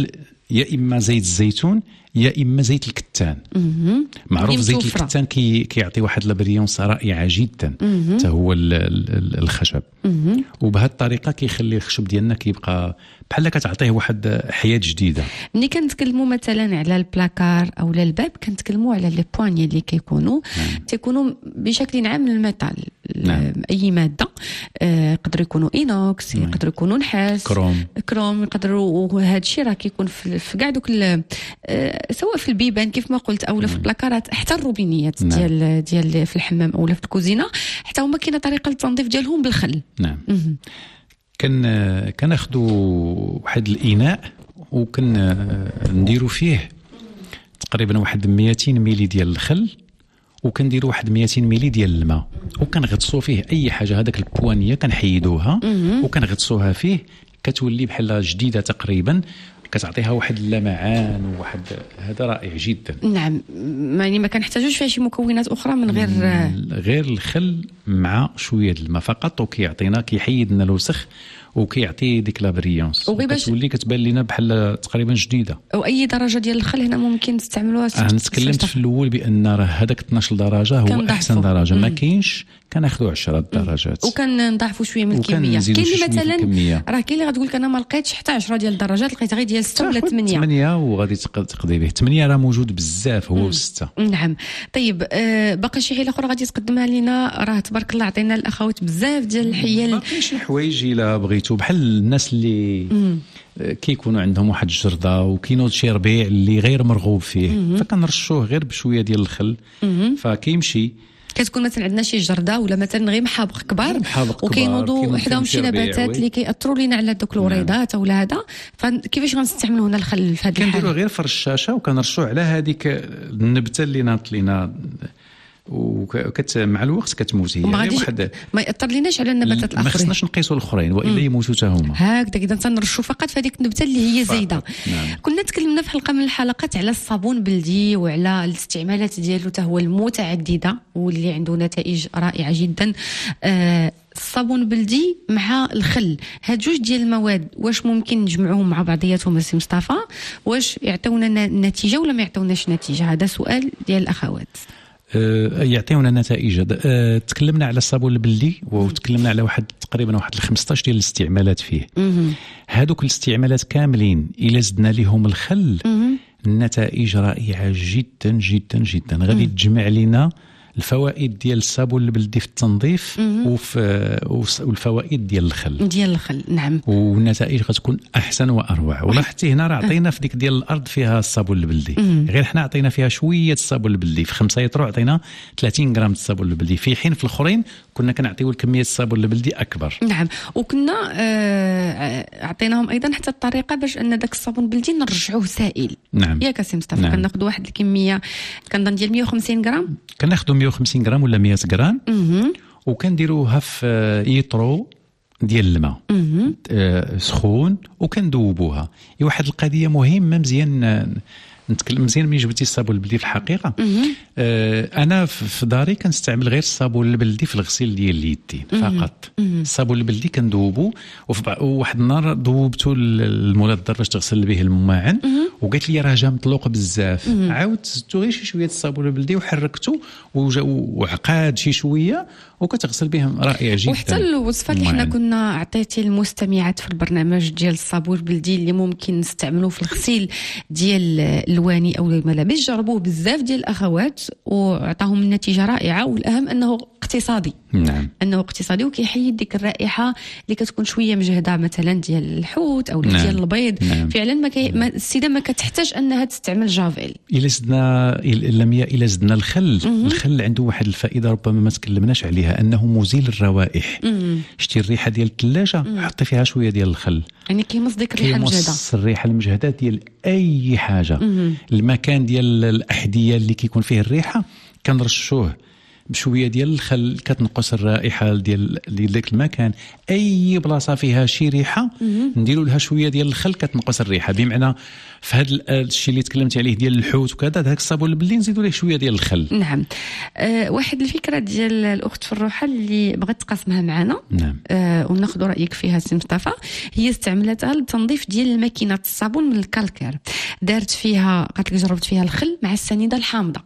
يا اما زيت الزيتون يا اما زيت الكتان. معروف زيت الكتان كي كيعطي واحد لابريونس رائعه جدا حتى هو ال ال الخشب، وبهذه الطريقه كيخلي الخشب ديالنا كيبقى بحال كتعطيه واحد حياه جديده. ملي كنتكلموا مثلا على البلاكار او الباب كنتكلموا على لي بواني اللي كيكونوا تيكونوا بشكل عام الميتال. نعم. اي ماده يقدروا يكونوا اينوكس، يقدروا يكونوا نحاس، كروم كروم يقدروا، وهذا الشيء راه كيكون في كاع دوك سواء في البيبان كيف ما قلت او في البلاكارات، حتى الروبينيات نعم. ديال ديال في الحمام او في الكوزينه حتى هما كاينه طريقه للتنظيف ديالهم بالخل. نعم. كان كناخذوا واحد الاناء وكن نديروا فيه تقريبا واحد مئتين ميلي ديال الخل، وكنديروا واحد مئتين ميلي ديال الماء، وكنغطسوا فيه اي حاجه هذاك البوانيه كنحيدوها وكنغطسوها فيه، كتولي بحال جديده تقريبا، كتعطيها واحد اللمعان وواحد هذا رائع جدا. نعم، يعني ما كنحتاجوش فيها شي مكونات اخرى من غير غير الخل مع شويه الماء فقط، وكيعطينا كيحيد لنا الوسخ وكيعطي ديك لا بريونس، وكتولي كتبان لنا بحال تقريبا جديده. واي درجه ديال الخل هنا ممكن تستعملوها؟ انا تكلمت في الاول بان راه هذاك اثناش درجه هو احسن درجه، ما كاينش كناخذوا عشرة درجات وكنضاعفوا شويه من الكميه. كاين اللي مثلا راه كاين اللي غتقول لك انا ما لقيتش حتى عشرة ديال الدرجات، لقيت غير ديال ستة ولا ثمانية ثمانية وغادي تقضي به. ثمانية راه موجود بزاف، هو ستة. نعم. طيب آه باقي شي حيله اخرى غادي تقدمها لنا؟ راه تبارك الله عطينا الاخوات بزاف ديال الحيل. باقي شي حوايج الا بغيتو، بحال الناس اللي مم. كيكونوا عندهم واحد الجرده وكاينو شي ربيع اللي غير مرغوب فيه، مم. فكنرشوه غير بشويه ديال الخل، مم. فكيمشي. كتكون مثلا عندنا شي جرده ولا مثلا غير محابق كبار وكينوضوا وحدهم شي نباتات اللي كيأثروا لينا على دوك الوريضات ولا هذا، فكيفاش غنستعملوا هنا الخل في هذه الحاله؟ كنديروا غير في الرشاشه وكنرشوه على هذيك النبته اللي ناط لينا، وكت مع الوقت كتموت هي. ما واحد ما ياثر ليناش على النباتات الاخرين، ما خصناش نقيسوا الاخرين والا يموتوا حتى هما. هكذا اذا تنرشوا فقط في هذيك النبته اللي هي زايده. نعم. كنا تكلمنا في حلقه من الحلقات على الصابون بلدي وعلى الاستعمالات ديالو حتى هو المتعدده واللي عنده نتائج رائعه جدا. آه الصابون بلدي مع الخل، هاد جوج ديال المواد واش ممكن نجمعوهم مع بعضياتهم السي مصطفى؟ واش يعطيونا نتيجه ولا ما يعطيوناش نتيجه؟ هذا سؤال ديال الاخوات. يعطيونا نتائج. أه تكلمنا على الصابون البلدي وتكلمنا على واحد تقريبا واحد خمسطاش ديال الاستعمالات فيه. هادوك الاستعمالات كاملين الا زدنا لهم الخل النتائج رائعه جدا جدا جدا. غادي تجمع لنا الفوائد ديال الصابون البلدي في التنظيف وفي والفوائد ديال الخل ديال الخل. نعم. والنتائج غتكون احسن واروع. ولاحظتي هنا راه عطينا في ديك ديال الارض فيها الصابون البلدي، غير حنا عطينا فيها شويه الصابون البلدي، في خمسة يطرو عطينا ثلاثين غرام الصابون البلدي، في حين في الاخرين كنا كنعطيو الكميه الصابون البلدي اكبر. نعم. وكنا آه عطيناهم ايضا حتى الطريقه باش ان داك الصابون البلدي نرجعوه سائل. نعم. ياك سي مصطفى. نعم. كناخذوا واحد الكميه كنظن ديال مئة وخمسين غرام، كناخذوا مئة وخمسين غرام ولا مئة غرام، وكنديروها في يطرو ديال الماء آه سخون وكندوبوها. واحد القضيه مهمه مزيان نتكلم مزيان ملي جبتي الصابون البلدي في الحقيقه. آه انا في داري كنستعمل غير الصابون البلدي في الغسيل ديال اليدين فقط. الصابون البلدي كندوبو، وواحد النهار دوبتو المولات باش تغسل به الماعن وقالت لي راه جا مطلوق بزاف. عاودت زدتو غير شي شويه الصابون البلدي وحركتو وعقاد شي شويه وكتغسل بهم رائع جدا. وحتى الوصفه اللي حنا كنا عطيتي المستمعات في البرنامج ديال الصابون البلدي اللي ممكن نستعملوه في الغسيل ديال الواني او الملابس، جربوه بزاف ديال الاخوات وعطاهم النتيجه رائعه، والاهم انه اقتصادي. نعم. انه اقتصادي وكيحيد ديك الرائحه اللي كتكون شويه مجهده مثلا ديال الحوت او نعم. ديال البيض. نعم. فعلا ما كي ما السيده ما كتحتاج انها تستعمل جافيل. الا زدنا لميا الا زدنا الخل، مم. الخل عنده واحد الفائده ربما ما تكلمناش عليها، انه مزيل الروائح. مم. شتي الريحه ديال الثلاجه حطي فيها شويه ديال الخل، يعني كيمص ديك الريحه المجهده، كيمص الريحه المجهده ديال اي حاجه. مم. المكان ديال الاحذيه اللي كيكون فيه الريحه كنرشوه بشويه ديال الخل كتنقص الرائحه ديال ديال داك المكان. اي بلاصه فيها شي ريحه نديروا لها شويه ديال الخل كتنقص الريحه. بمعنى في هذا الشيء اللي تكلمتي عليه ديال الحوت وكذا هذاك الصابون البلي نزيدوا ليه شويه ديال الخل. نعم. أه واحد الفكره ديال الاخت فروحه اللي بغات تقاسمها معنا. نعم. أه وناخذوا رايك فيها سي مصطفى. هي استعملتها للتنظيف ديال ماكينه الصابون من الكالكير. دارت فيها قالت لك جربت فيها الخل مع السنيده الحامضه.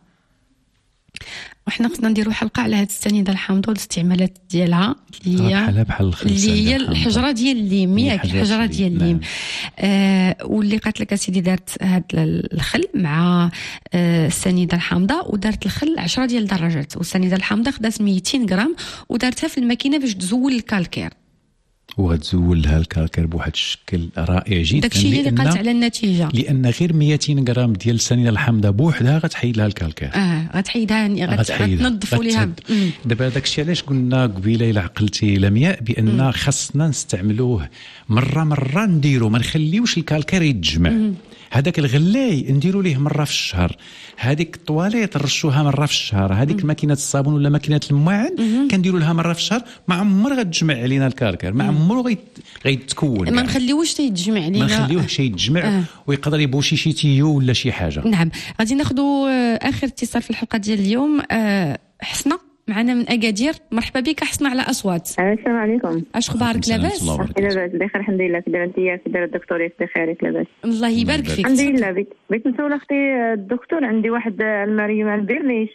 وحنا خصنا نديروا حلقه على هذه السنيده الحامضه والاستعمالات ديالها اللي هي بحال بحال الخل اللي هي الحجره ديال الليم. ياك الحجره ديال الليم. نعم. آه واللي قالت لك اسيدي دارت هذا الخل مع آه السنيده الحامضه ودارت الخل عشرة ديال الدرجات والسنيده الحامضه خدات مئتين غرام ودارتها في الماكينه باش تزول الكالكير وغتزول لها الكالكير بواحد الشكل رائع جدا. داكشي اللي قالت على النتيجه لان غير مئتين غرام ديال السنيده الحامضه بوحدها غتحيد لها الكالكير. اه غتحيدها غتنظفوا ليها. دابا داكشي علاش قلنا قبيله الا عقلتي لمياء بان خاصنا نستعملوه مره مره نديرو ما نخليوش الكالكير يتجمع. مم. هذاك الغلاي نديروا ليه مره في الشهر. هذيك الطواليط نرشوها مره في الشهر. هذيك ماكينه الصابون ولا ماكينه المواعن كنديروا لها مره في الشهر. ما عمر غتجمع علينا الكالكير ما عمره غيت غيتكون. ما نخليوش يتجمع علينا. ما نخليوهش يتجمع. آه. ويقدر يبوشي شي تيو ولا شي حاجه. نعم. غادي ناخذوا اخر اتصال في الحلقه ديال اليوم. أه حسنه معنا من اكادير. مرحبا بك حسنه على اصوات. السلام عليكم. اش اخبارك؟ لاباس؟ لاباس بخير الحمد لله. كي دايره انت؟ كي دايره الدكتور؟ بخير لاباس الله يبارك فيك. الحمد لله. بغيت بغيت نسول اختي الدكتور. عندي واحد المريم عن بيرنيش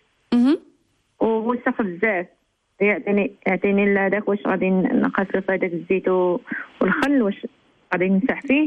ووسخ بزاف. يعطيني يعطيني هذاك واش غادي نقص في هذاك الزيت والخل واش غادي نمسح فيه؟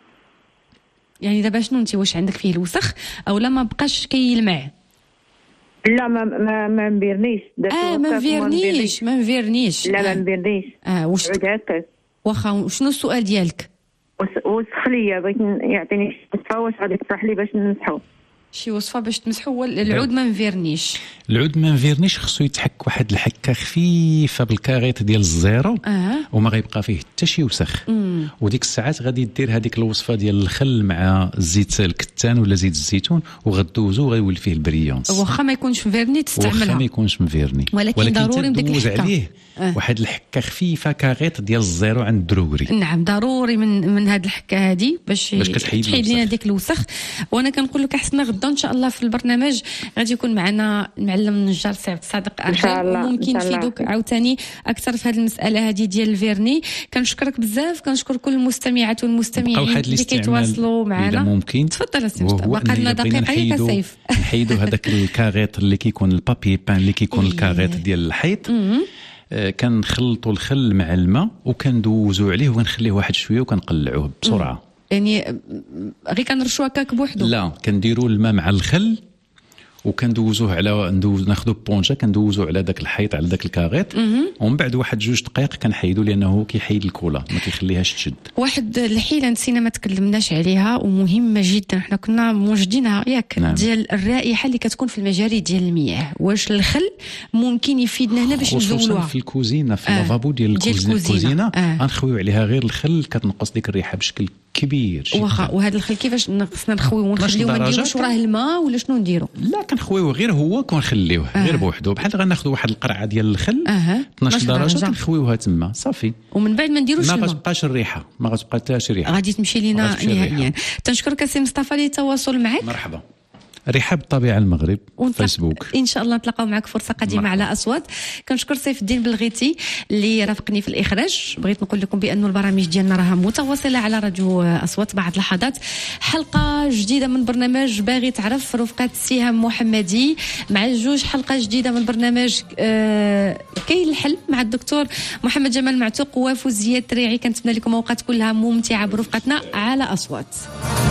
يعني دابا شنو انت واش عندك فيه الوسخ او لا ما بقاش كيلمع؟ لا ما ما ما مبيرنيش. اه ما مبيرنيش ما مبيرنيش لا ما مبيرنيش. اه واش هكا واخا شنو السؤال ديالك؟ وسخ ليا بغيت يعطيني شي وصفه واش غادي تطرح لي باش نمسحو. شي وصفه باش تمسحوا العود ما مفيرنيش. العود ما مفيرنيش خصو يتحك واحد الحكه خفيفه بالكاريط ديال الزيرو. آه. وما غيبقى فيه حتى شي وسخ. مم. وديك الساعات غادي دير هذيك الوصفه ديال الخل مع زيت الكتان ولا زيت الزيتون وغدوزو وغيولي فيه البريونس. واخا ما يكونش مفيرني تستعملها. واخا ما يكونش مفيرني ولكن, ولكن ضروري من ديك الحكه عليه آه. واحد الحكه خفيفه كاريط ديال الزيرو عند الدروغري. نعم ضروري من من هذه الحكه هذه باش باش كتحيد لنا ديك الوسخ. وانا كنقول لك حسنا غدا ان شاء الله في البرنامج غادي يكون معنا المعلم النجار سي عبد الصادق ارجل وممكن يفيدوك عاوتاني اكثر في هذه المساله هذه ديال الفيرني. كنشكرك بزاف. كنشكر كل المستمعات والمستمعين اللي كيتواصلوا معنا. ممكن تفضل اسي مصطفى باقي لنا دقيقه يا سيف. نحيدوا هذاك الكاريط اللي كيكون البابي بان اللي كيكون الكاريط ديال الحيط. كنخلطوا الخل مع الماء وكندوزوا عليه ونخليه واحد شويه وكنقلعوه بسرعه. يعني غير كنرشوا هكاك بوحدو؟ لا كنديروا الماء مع الخل وكندوزوه على ندوز ناخذوا بونجا كندوزوه على داك الحيط على داك الكاريط ومن بعد واحد جوج دقائق كنحيدوا لانه كيحيد الكولا ما كيخليهاش تشد. واحد الحيله نسينا ما تكلمناش عليها ومهمه جدا حنا كنا موجدينها ياك. نعم. ديال الرائحه اللي كتكون في المجاري ديال المياه. واش الخل ممكن يفيدنا هنا باش نزولوها خصوصا في الكوزينه في آه. اللافابو ديال الكوزينه آه. غنخويو عليها غير الخل كتنقص ديك الريحه بشكل كبير جدا. واخا وهذا الخل كيفاش خصنا نخويو ونخليو ما نديروش وراه الماء ولا شنو نديرو؟ لا كنخويو غير هو كنخليوه آه. غير بوحدو بحال غناخذوا واحد القرعه ديال الخل آه. اثناش درجه كنخويوها تما صافي ومن بعد ما نديروش الماء. ما غتبقاش الريحه ما غتبقى حتى شي ريحه غادي تمشي لينا نهائيا. تنشكرك سي مصطفى للتواصل معك. مرحبا. رحاب الطبيعه المغرب فيسبوك. ان شاء الله نتلاقاو معك فرصه قادمه على اصوات. كنشكر سيف الدين بلغيتي اللي رافقني في الاخراج. بغيت نقول لكم بانه البرامج ديالنا راها متواصله على راديو اصوات. بعد لحظات حلقه جديده من برنامج باغي تعرف رفقه سهام محمدي مع جوج حلقه جديده من برنامج آه كاين الحل مع الدكتور محمد جمال معتوق وفوزيه التريعي. كنتمنى لكم اوقات كلها ممتعه برفقتنا على اصوات.